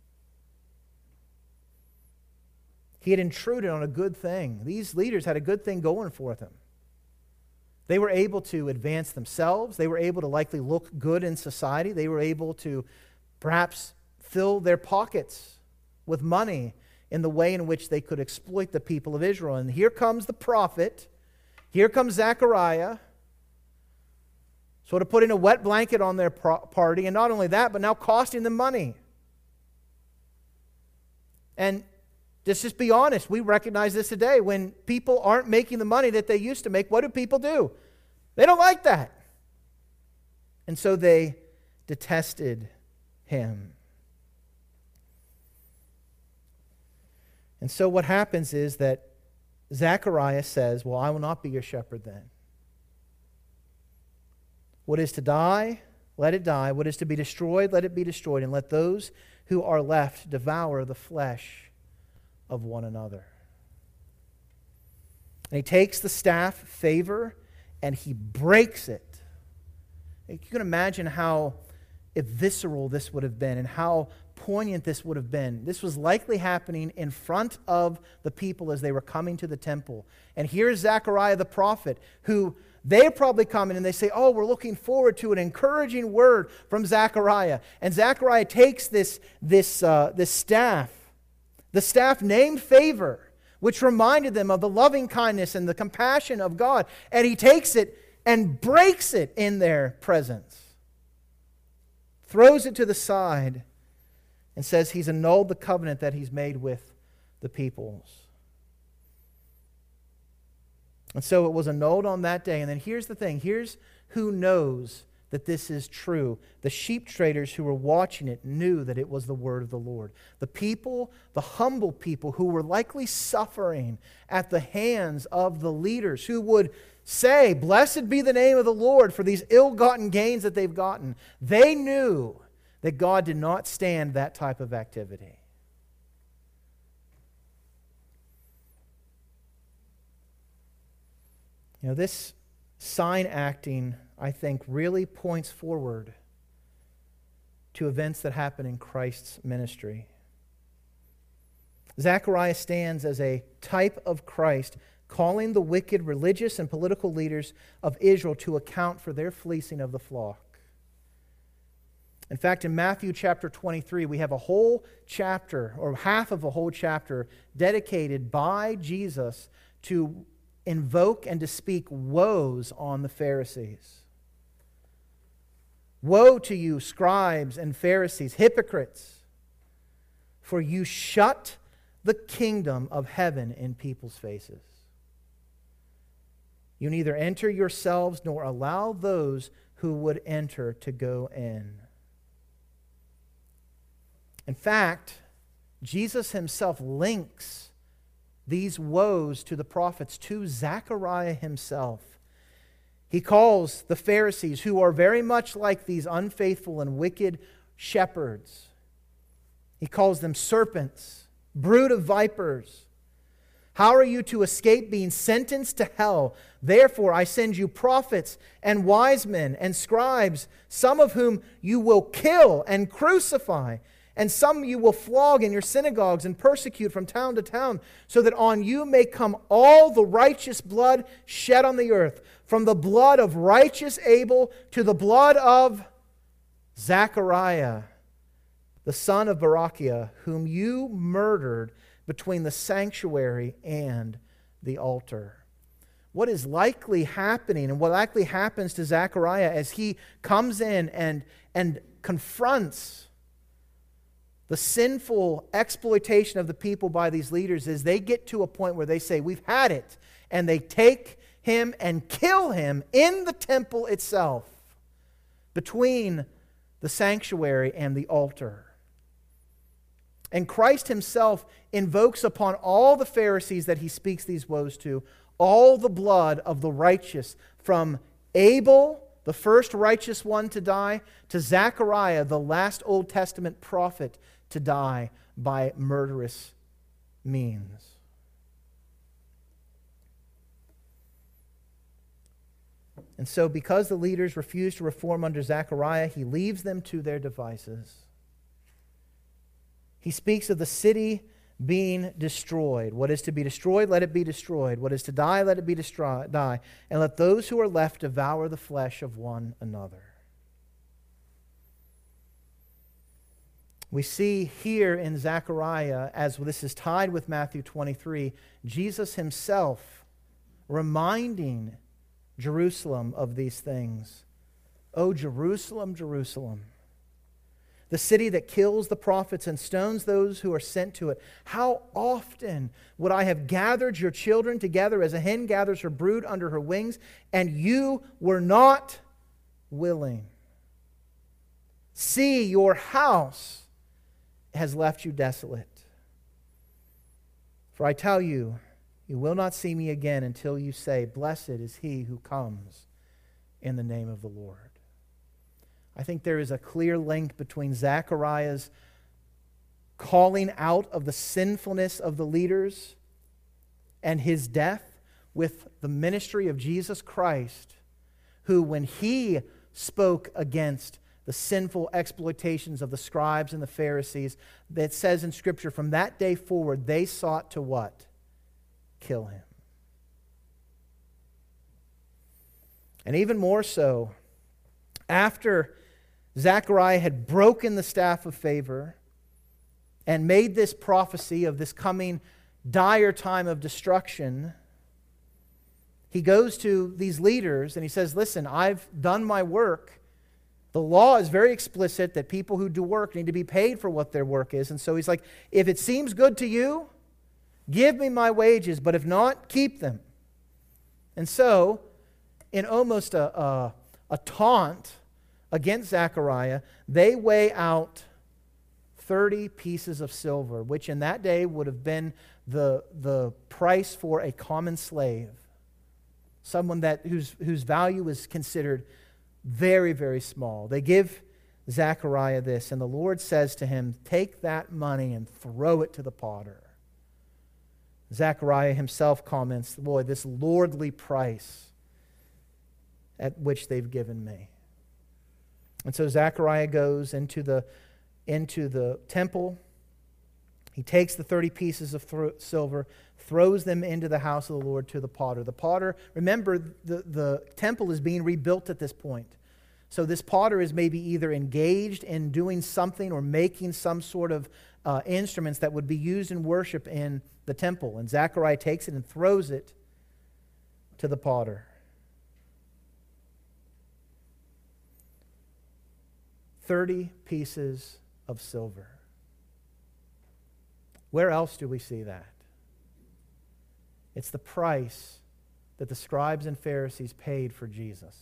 He had intruded on a good thing. These leaders had a good thing going for them. They were able to advance themselves. They were able to likely look good in society. They were able to perhaps fill their pockets with money in the way in which they could exploit the people of Israel. And here comes the prophet. Here comes Zechariah, sort of putting a wet blanket on their party. And not only that, but now costing them money. And let's just be honest. We recognize this today. When people aren't making the money that they used to make, what do people do? They don't like that. And so they detested him. And so what happens is that Zechariah says, well, I will not be your shepherd then. What is to die, let it die. What is to be destroyed, let it be destroyed. And let those who are left devour the flesh of one another. And he takes the staff, favor, and he breaks it. You can imagine how visceral this would have been and how poignant this would have been. This was likely happening in front of the people as they were coming to the temple. And here's Zechariah the prophet, who they're probably coming and they say, oh, we're looking forward to an encouraging word from Zechariah. And Zechariah takes this staff, the staff named favor, which reminded them of the loving kindness and the compassion of God. And he takes it and breaks it in their presence, throws it to the side, and says he's annulled the covenant that he's made with the peoples. And so it was annulled on that day. And then here's the thing. Here's who knows that this is true. The sheep traders who were watching it knew that it was the word of the Lord. The people, the humble people who were likely suffering at the hands of the leaders who would say, blessed be the name of the Lord for these ill-gotten gains that they've gotten. They knew that God did not stand that type of activity. This sign acting, I think, really points forward to events that happen in Christ's ministry. Zechariah stands as a type of Christ, calling the wicked religious and political leaders of Israel to account for their fleecing of the flock. In fact, in Matthew chapter 23, we have a whole chapter, or half of a whole chapter, dedicated by Jesus to invoke and to speak woes on the Pharisees. Woe to you, scribes and Pharisees, hypocrites, for you shut the kingdom of heaven in people's faces. You neither enter yourselves nor allow those who would enter to go in. In fact, Jesus himself links these woes to the prophets to Zechariah himself. He calls the Pharisees, who are very much like these unfaithful and wicked shepherds, he calls them serpents, brood of vipers. How are you to escape being sentenced to hell? Therefore I send you prophets and wise men and scribes, some of whom you will kill and crucify, and some you will flog in your synagogues and persecute from town to town, so that on you may come all the righteous blood shed on the earth, from the blood of righteous Abel to the blood of Zechariah, the son of Berechiah, whom you murdered between the sanctuary and the altar. What is likely happening, and what likely happens to Zechariah as he comes in and confronts the sinful exploitation of the people by these leaders, is they get to a point where they say, we've had it, and they take him and kill him in the temple itself, between the sanctuary and the altar. And Christ himself invokes upon all the Pharisees that he speaks these woes to, all the blood of the righteous, from Abel, the first righteous one to die, to Zechariah, the last Old Testament prophet to die by murderous means. And so, because the leaders refuse to reform under Zechariah, he leaves them to their devices. He speaks of the city being destroyed. What is to be destroyed, let it be destroyed. What is to die, let it be die. And let those who are left devour the flesh of one another. We see here in Zechariah, as this is tied with Matthew 23, Jesus himself reminding Jerusalem of these things. O Jerusalem, Jerusalem, the city that kills the prophets and stones those who are sent to it. How often would I have gathered your children together as a hen gathers her brood under her wings, and you were not willing. See, your house has left you desolate. For I tell you, you will not see me again until you say, blessed is he who comes in the name of the Lord. I think there is a clear link between Zechariah's calling out of the sinfulness of the leaders and his death with the ministry of Jesus Christ, who, when he spoke against the sinful exploitations of the scribes and the Pharisees, that says in Scripture, from that day forward, they sought to what? Kill him. And even more so, after Zechariah had broken the staff of favor and made this prophecy of this coming dire time of destruction, he goes to these leaders and he says, listen, I've done my work. The law is very explicit that people who do work need to be paid for what their work is. And so he's like, if it seems good to you, give me my wages, but if not, keep them. And so, in almost a taunt against Zechariah, they weigh out 30 pieces of silver, which in that day would have been the price for a common slave, someone whose value is considered very, very small. They give Zechariah this, and the Lord says to him, take that money and throw it to the potter. Zechariah himself comments, boy, this lordly price at which they've given me. And so Zechariah goes into the temple. He takes the 30 pieces of silver, throws them into the house of the Lord to the potter. The potter, remember, the temple is being rebuilt at this point. So this potter is maybe either engaged in doing something or making some sort of instruments that would be used in worship in the temple. And Zechariah takes it and throws it to the potter. 30 pieces of silver. Where else do we see that? It's the price that the scribes and Pharisees paid for Jesus.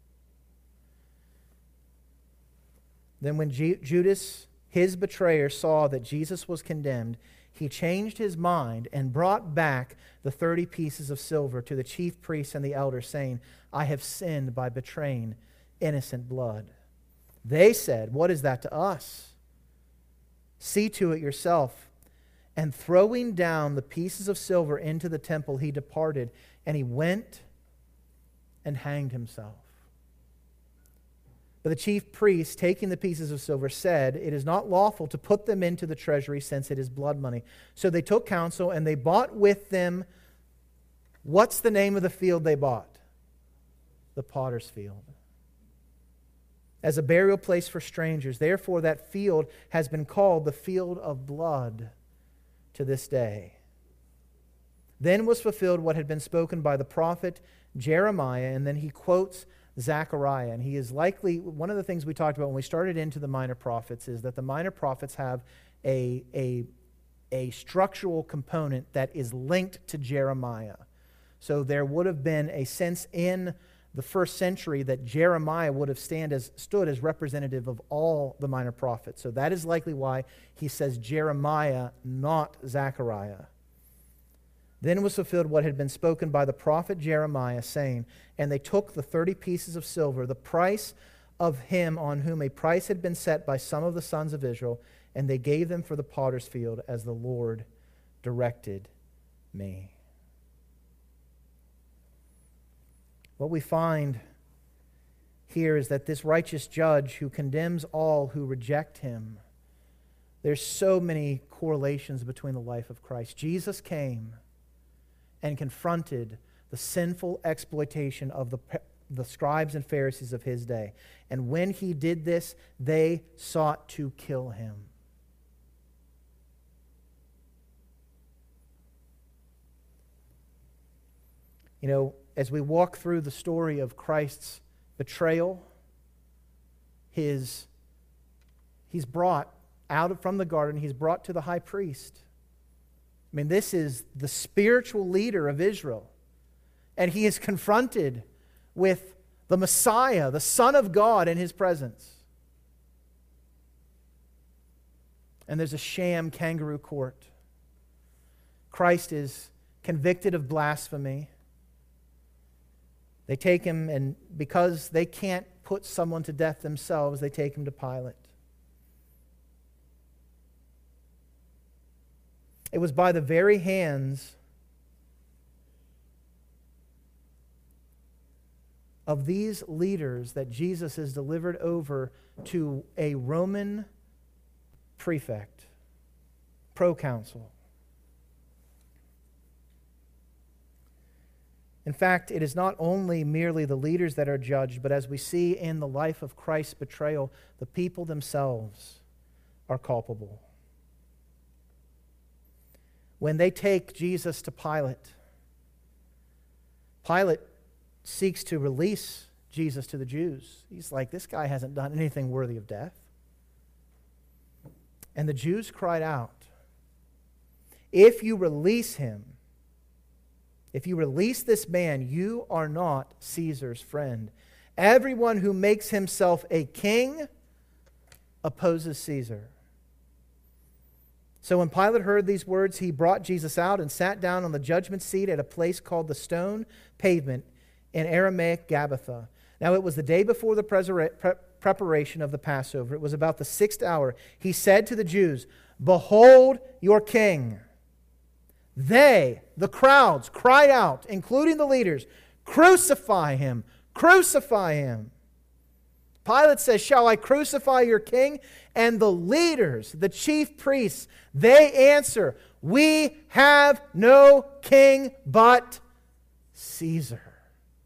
Then when Judas, his betrayer, saw that Jesus was condemned, he changed his mind and brought back the 30 pieces of silver to the chief priests and the elders, saying, I have sinned by betraying innocent blood. They said, what is that to us? See to it yourself. And throwing down the pieces of silver into the temple, he departed, and he went and hanged himself. But the chief priests, taking the pieces of silver, said, it is not lawful to put them into the treasury, since it is blood money. So they took counsel, and they bought with them, what's the name of the field they bought? The potter's field. As a burial place for strangers. Therefore that field has been called the field of blood to this day. Then was fulfilled what had been spoken by the prophet Jeremiah, and then he quotes Zechariah. And he is likely, one of the things we talked about when we started into the minor prophets is that the minor prophets have a structural component that is linked to Jeremiah. So there would have been a sense in the first century that Jeremiah would have stood as representative of all the minor prophets. So that is likely why he says Jeremiah, not Zechariah. Then was fulfilled what had been spoken by the prophet Jeremiah, saying, and they took the 30 pieces of silver, the price of him on whom a price had been set by some of the sons of Israel, and they gave them for the potter's field, as the Lord directed me. What we find here is that this righteous judge who condemns all who reject him, there's so many correlations between the life of Christ. Jesus came and confronted the sinful exploitation of the scribes and Pharisees of his day. And when he did this, they sought to kill him. You know, as we walk through the story of Christ's betrayal, he's brought out from the garden, he's brought to the high priest. I mean, this is the spiritual leader of Israel. And he is confronted with the Messiah, the Son of God, in his presence. And there's a sham kangaroo court. Christ is convicted of blasphemy. They take him, and because they can't put someone to death themselves, they take him to Pilate. It was by the very hands of these leaders that Jesus is delivered over to a Roman prefect, proconsul. In fact, it is not only merely the leaders that are judged, but as we see in the life of Christ's betrayal, the people themselves are culpable. When they take Jesus to Pilate, Pilate seeks to release Jesus to the Jews. He's like, this guy hasn't done anything worthy of death. And the Jews cried out, if you release him, if you release this man, you are not Caesar's friend. Everyone who makes himself a king opposes Caesar. So when Pilate heard these words, he brought Jesus out and sat down on the judgment seat at a place called the Stone Pavement, in Aramaic Gabbatha. Now it was the day before the preparation of the Passover. It was about the 6th hour. He said to the Jews, behold your king. They, the crowds, cried out, including the leaders, crucify him, Crucify him. Pilate says, shall I crucify your king? And the leaders, the chief priests, they answer, we have no king but Caesar.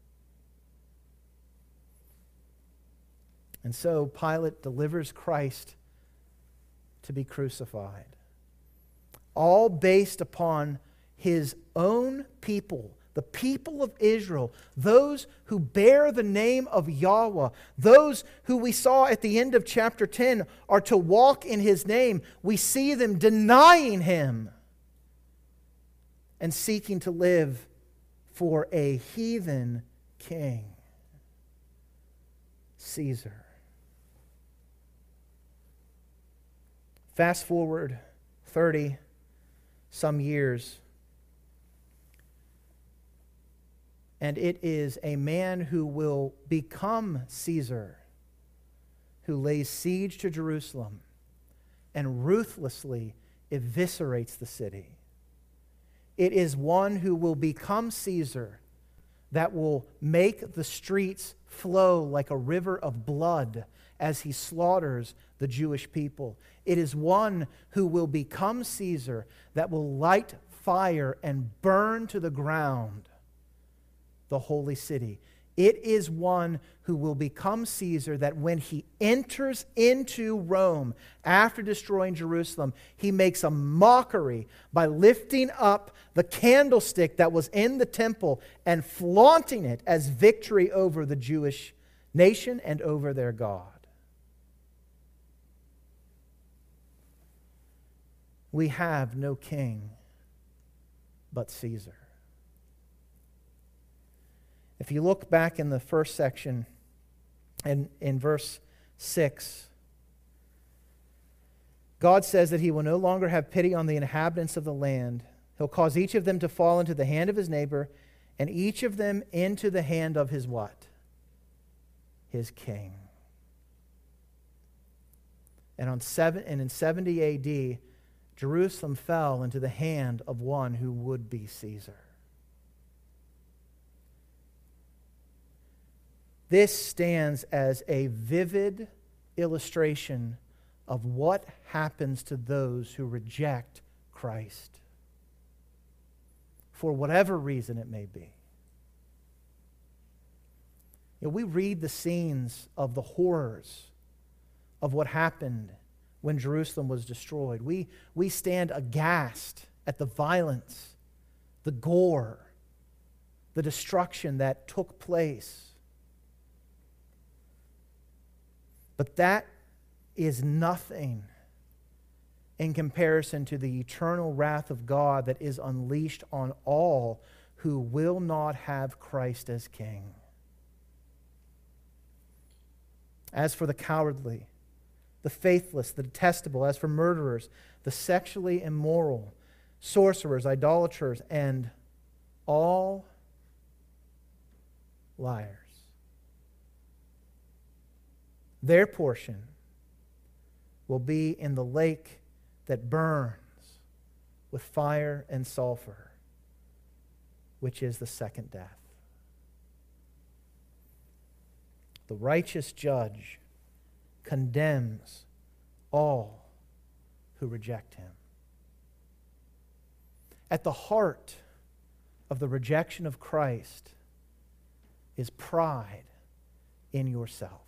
And so Pilate delivers Christ to be crucified, all based upon his own people, the people of Israel, those who bear the name of Yahweh, those who we saw at the end of chapter 10 are to walk in his name. We see them denying him and seeking to live for a heathen king, Caesar. Fast forward 30 some years, and it is a man who will become Caesar who lays siege to Jerusalem and ruthlessly eviscerates the city. It is one who will become Caesar that will make the streets flow like a river of blood as he slaughters the Jewish people. It is one who will become Caesar that will light fire and burn to the ground the holy city. It is one who will become Caesar that when he enters into Rome after destroying Jerusalem, he makes a mockery by lifting up the candlestick that was in the temple and flaunting it as victory over the Jewish nation and over their God. We have no king but Caesar. If you look back in the first section and in verse 6, God says that he will no longer have pity on the inhabitants of the land. He'll cause each of them to fall into the hand of his neighbor, and each of them into the hand of his what? His king. And in 70 A.D., Jerusalem fell into the hand of one who would be Caesar. This stands as a vivid illustration of what happens to those who reject Christ, for whatever reason it may be. You know, we read the scenes of the horrors of what happened when Jerusalem was destroyed. We stand aghast at the violence, the gore, the destruction that took place. But that is nothing in comparison to the eternal wrath of God that is unleashed on all who will not have Christ as king. As for the cowardly, the faithless, the detestable, as for murderers, the sexually immoral, sorcerers, idolaters, and all liars, their portion will be in the lake that burns with fire and sulfur, which is the second death. The righteous judge condemns all who reject him. At the heart of the rejection of Christ is pride in yourself.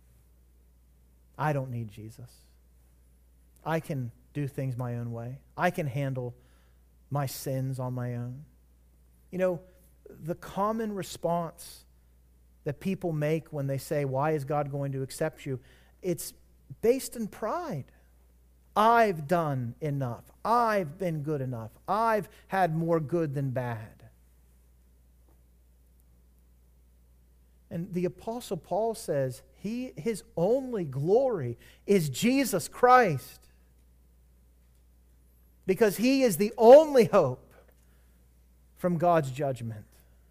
I don't need Jesus. I can do things my own way. I can handle my sins on my own. You know, the common response that people make when they say, why is God going to accept you? It's based in pride. I've done enough. I've been good enough. I've had more good than bad. And the Apostle Paul says his only glory is Jesus Christ, because he is the only hope from God's judgment.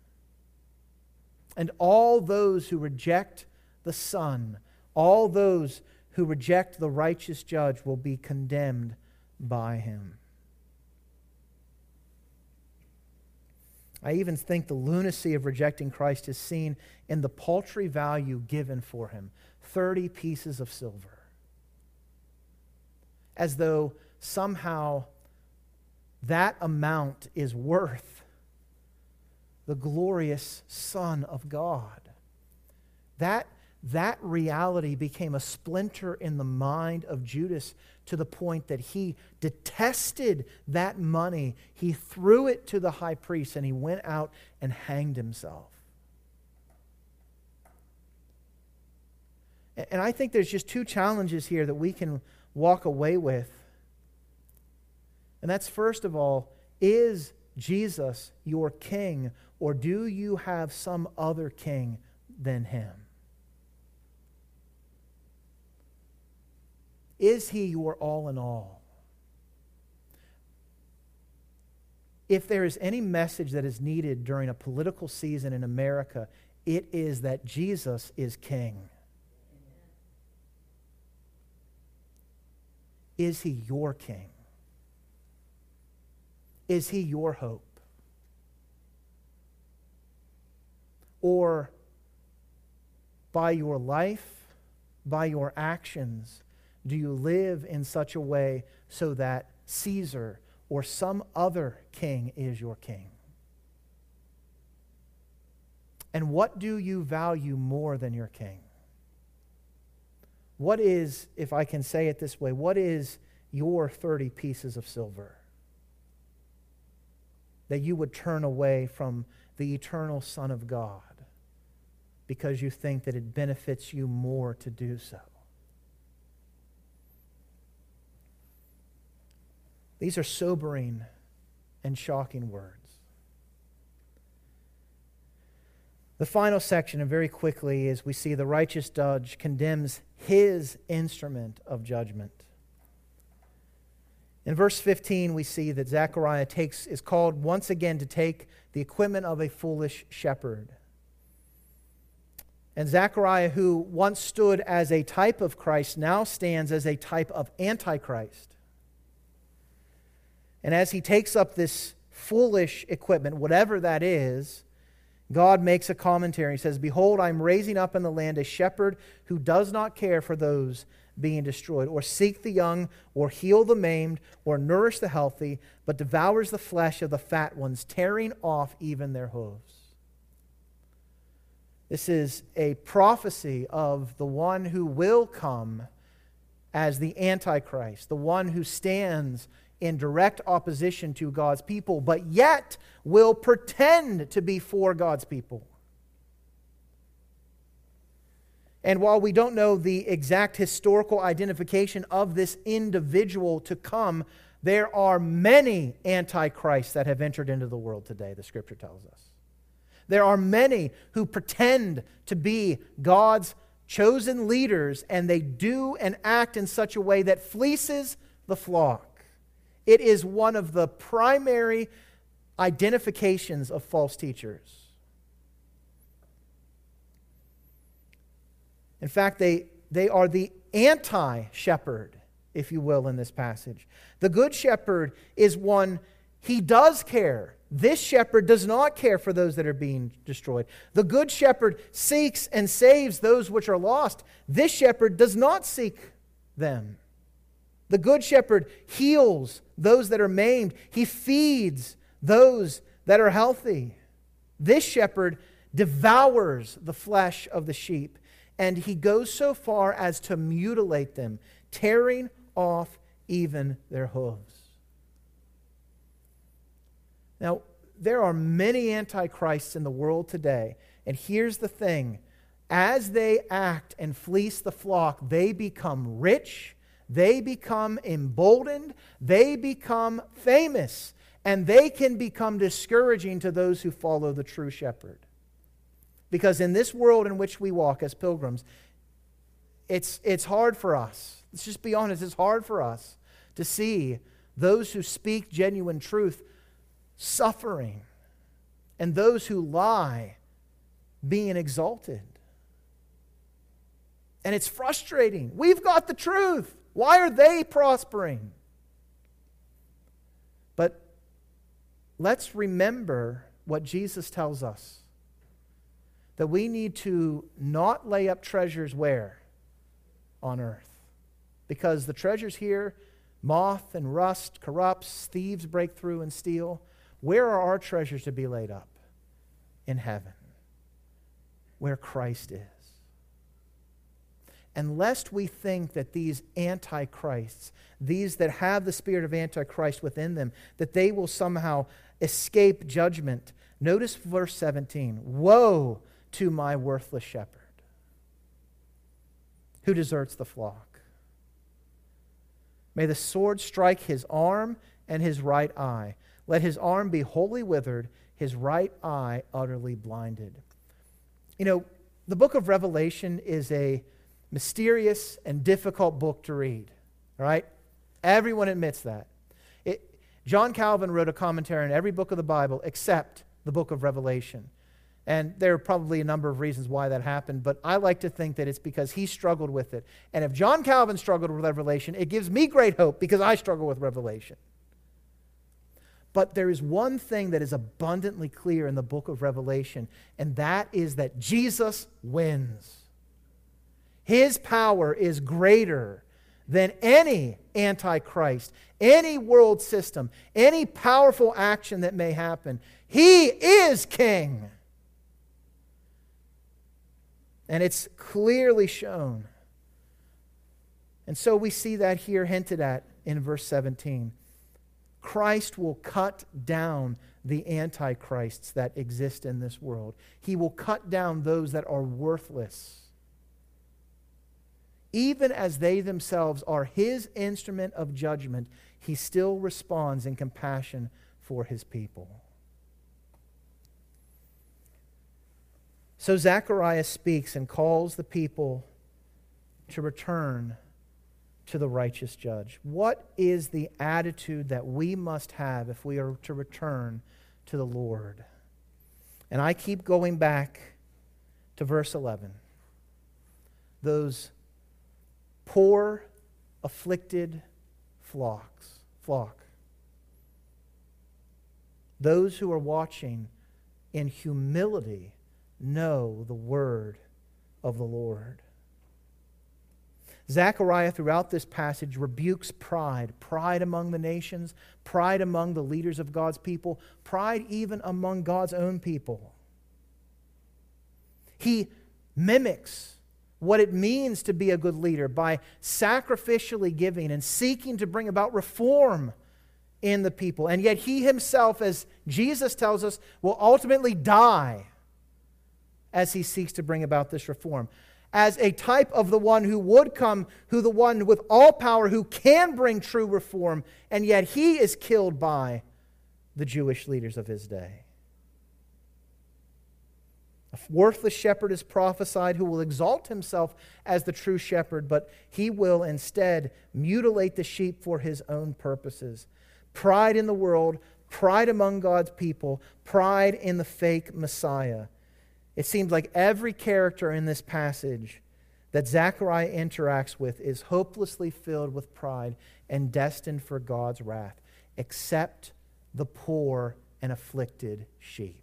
And all those who reject the Son, all those who reject the righteous judge will be condemned by him. I even think the lunacy of rejecting Christ is seen in the paltry value given for him, 30 pieces of silver. As though somehow that amount is worth the glorious Son of God. That reality became a splinter in the mind of Judas to the point that he detested that money. He threw it to the high priest and he went out and hanged himself. And I think there's just two challenges here that we can walk away with. And that's, first of all, is Jesus your king, or do you have some other king than him? Is he your all in all? If there is any message that is needed during a political season in America, it is that Jesus is king. Is he your king? Is he your hope? Or by your life, by your actions, do you live in such a way so that Caesar or some other king is your king? And what do you value more than your king? What is, if I can say it this way, what is your 30 pieces of silver that you would turn away from the eternal Son of God because you think that it benefits you more to do so? These are sobering and shocking words. The final section, and very quickly, is we see the righteous judge condemns his instrument of judgment. In verse 15, we see that Zechariah is called once again to take the equipment of a foolish shepherd. And Zechariah, who once stood as a type of Christ, now stands as a type of Antichrist. And as he takes up this foolish equipment, whatever that is, God makes a commentary. He says, "Behold, I am raising up in the land a shepherd who does not care for those being destroyed, or seek the young, or heal the maimed, or nourish the healthy, but devours the flesh of the fat ones, tearing off even their hooves." This is a prophecy of the one who will come as the Antichrist, the one who stands in direct opposition to God's people, but yet will pretend to be for God's people. And while we don't know the exact historical identification of this individual to come, there are many antichrists that have entered into the world today, the Scripture tells us. There are many who pretend to be God's chosen leaders, and they do and act in such a way that fleeces the flock. It is one of the primary identifications of false teachers. In fact, they are the anti-shepherd, if you will, in this passage. The good shepherd is one, he does care. This shepherd does not care for those that are being destroyed. The good shepherd seeks and saves those which are lost. This shepherd does not seek them. The good shepherd heals those that are maimed. He feeds those that are healthy. This shepherd devours the flesh of the sheep, and he goes so far as to mutilate them, tearing off even their hooves. Now, there are many antichrists in the world today, and here's the thing. As they act and fleece the flock, they become rich, they become emboldened, they become famous, and they can become discouraging to those who follow the true shepherd. Because in this world in which we walk as pilgrims, it's hard for us. Let's just be honest, it's hard for us to see those who speak genuine truth suffering and those who lie being exalted. And it's frustrating. We've got the truth. Why are they prospering? But let's remember what Jesus tells us. That we need to not lay up treasures where? On earth. Because the treasures here, moth and rust corrupts, thieves break through and steal. Where are our treasures to be laid up? In heaven, where Christ is. And lest we think that these antichrists, these that have the spirit of antichrist within them, that they will somehow escape judgment. Notice verse 17. Woe to my worthless shepherd who deserts the flock. May the sword strike his arm and his right eye. Let his arm be wholly withered, his right eye utterly blinded. You know, the book of Revelation is a mysterious and difficult book to read. All right? Everyone admits that. John Calvin wrote a commentary on every book of the Bible except the book of Revelation. And there are probably a number of reasons why that happened, but I like to think that it's because he struggled with it. And if John Calvin struggled with Revelation, it gives me great hope because I struggle with Revelation. But there is one thing that is abundantly clear in the book of Revelation, and that is that Jesus wins. His power is greater than any antichrist, any world system, any powerful action that may happen. He is king. And it's clearly shown. And so we see that here hinted at in verse 17. Christ will cut down the antichrists that exist in this world. He will cut down those that are worthless. Even as they themselves are his instrument of judgment, he still responds in compassion for his people. So Zechariah speaks and calls the people to return to the righteous judge. What is the attitude that we must have if we are to return to the Lord? And I keep going back to verse 11. Those poor, afflicted flock. Those who are watching in humility know the word of the Lord. Zechariah, throughout this passage, rebukes pride. Pride among the nations, pride among the leaders of God's people, pride even among God's own people. He mimics what it means to be a good leader by sacrificially giving and seeking to bring about reform in the people. And yet he himself, as Jesus tells us, will ultimately die as he seeks to bring about this reform. As a type of the one who would come, who the one with all power who can bring true reform, and yet he is killed by the Jewish leaders of his day. A worthless shepherd is prophesied who will exalt himself as the true shepherd, but he will instead mutilate the sheep for his own purposes. Pride in the world, pride among God's people, pride in the fake Messiah. It seems like every character in this passage that Zechariah interacts with is hopelessly filled with pride and destined for God's wrath, except the poor and afflicted sheep.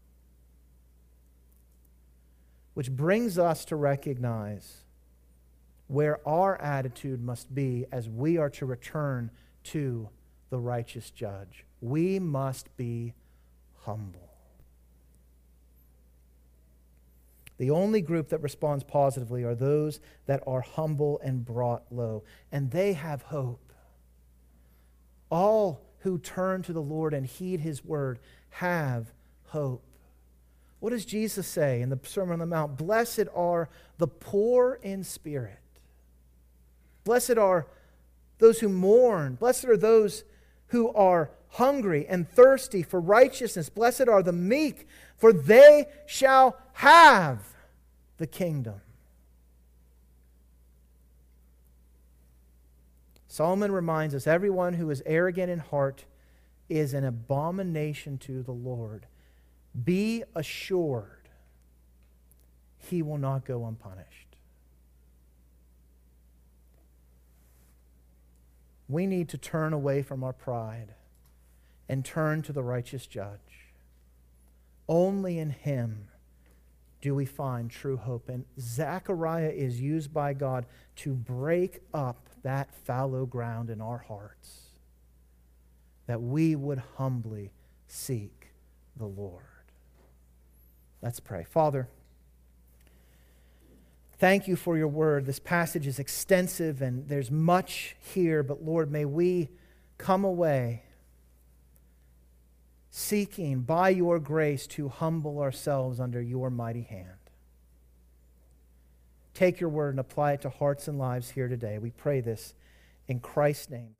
Which brings us to recognize where our attitude must be as we are to return to the righteous judge. We must be humble. The only group that responds positively are those that are humble and brought low, and they have hope. All who turn to the Lord and heed his word have hope. What does Jesus say in the Sermon on the Mount? Blessed are the poor in spirit. Blessed are those who mourn. Blessed are those who are hungry and thirsty for righteousness. Blessed are the meek, for they shall have the kingdom. Solomon reminds us, everyone who is arrogant in heart is an abomination to the Lord. Be assured, he will not go unpunished. We need to turn away from our pride and turn to the righteous judge. Only in Him do we find true hope. And Zechariah is used by God to break up that fallow ground in our hearts, that we would humbly seek the Lord. Let's pray. Father, thank you for your word. This passage is extensive and there's much here, but Lord, may we come away seeking by your grace to humble ourselves under your mighty hand. Take your word and apply it to hearts and lives here today. We pray this in Christ's name.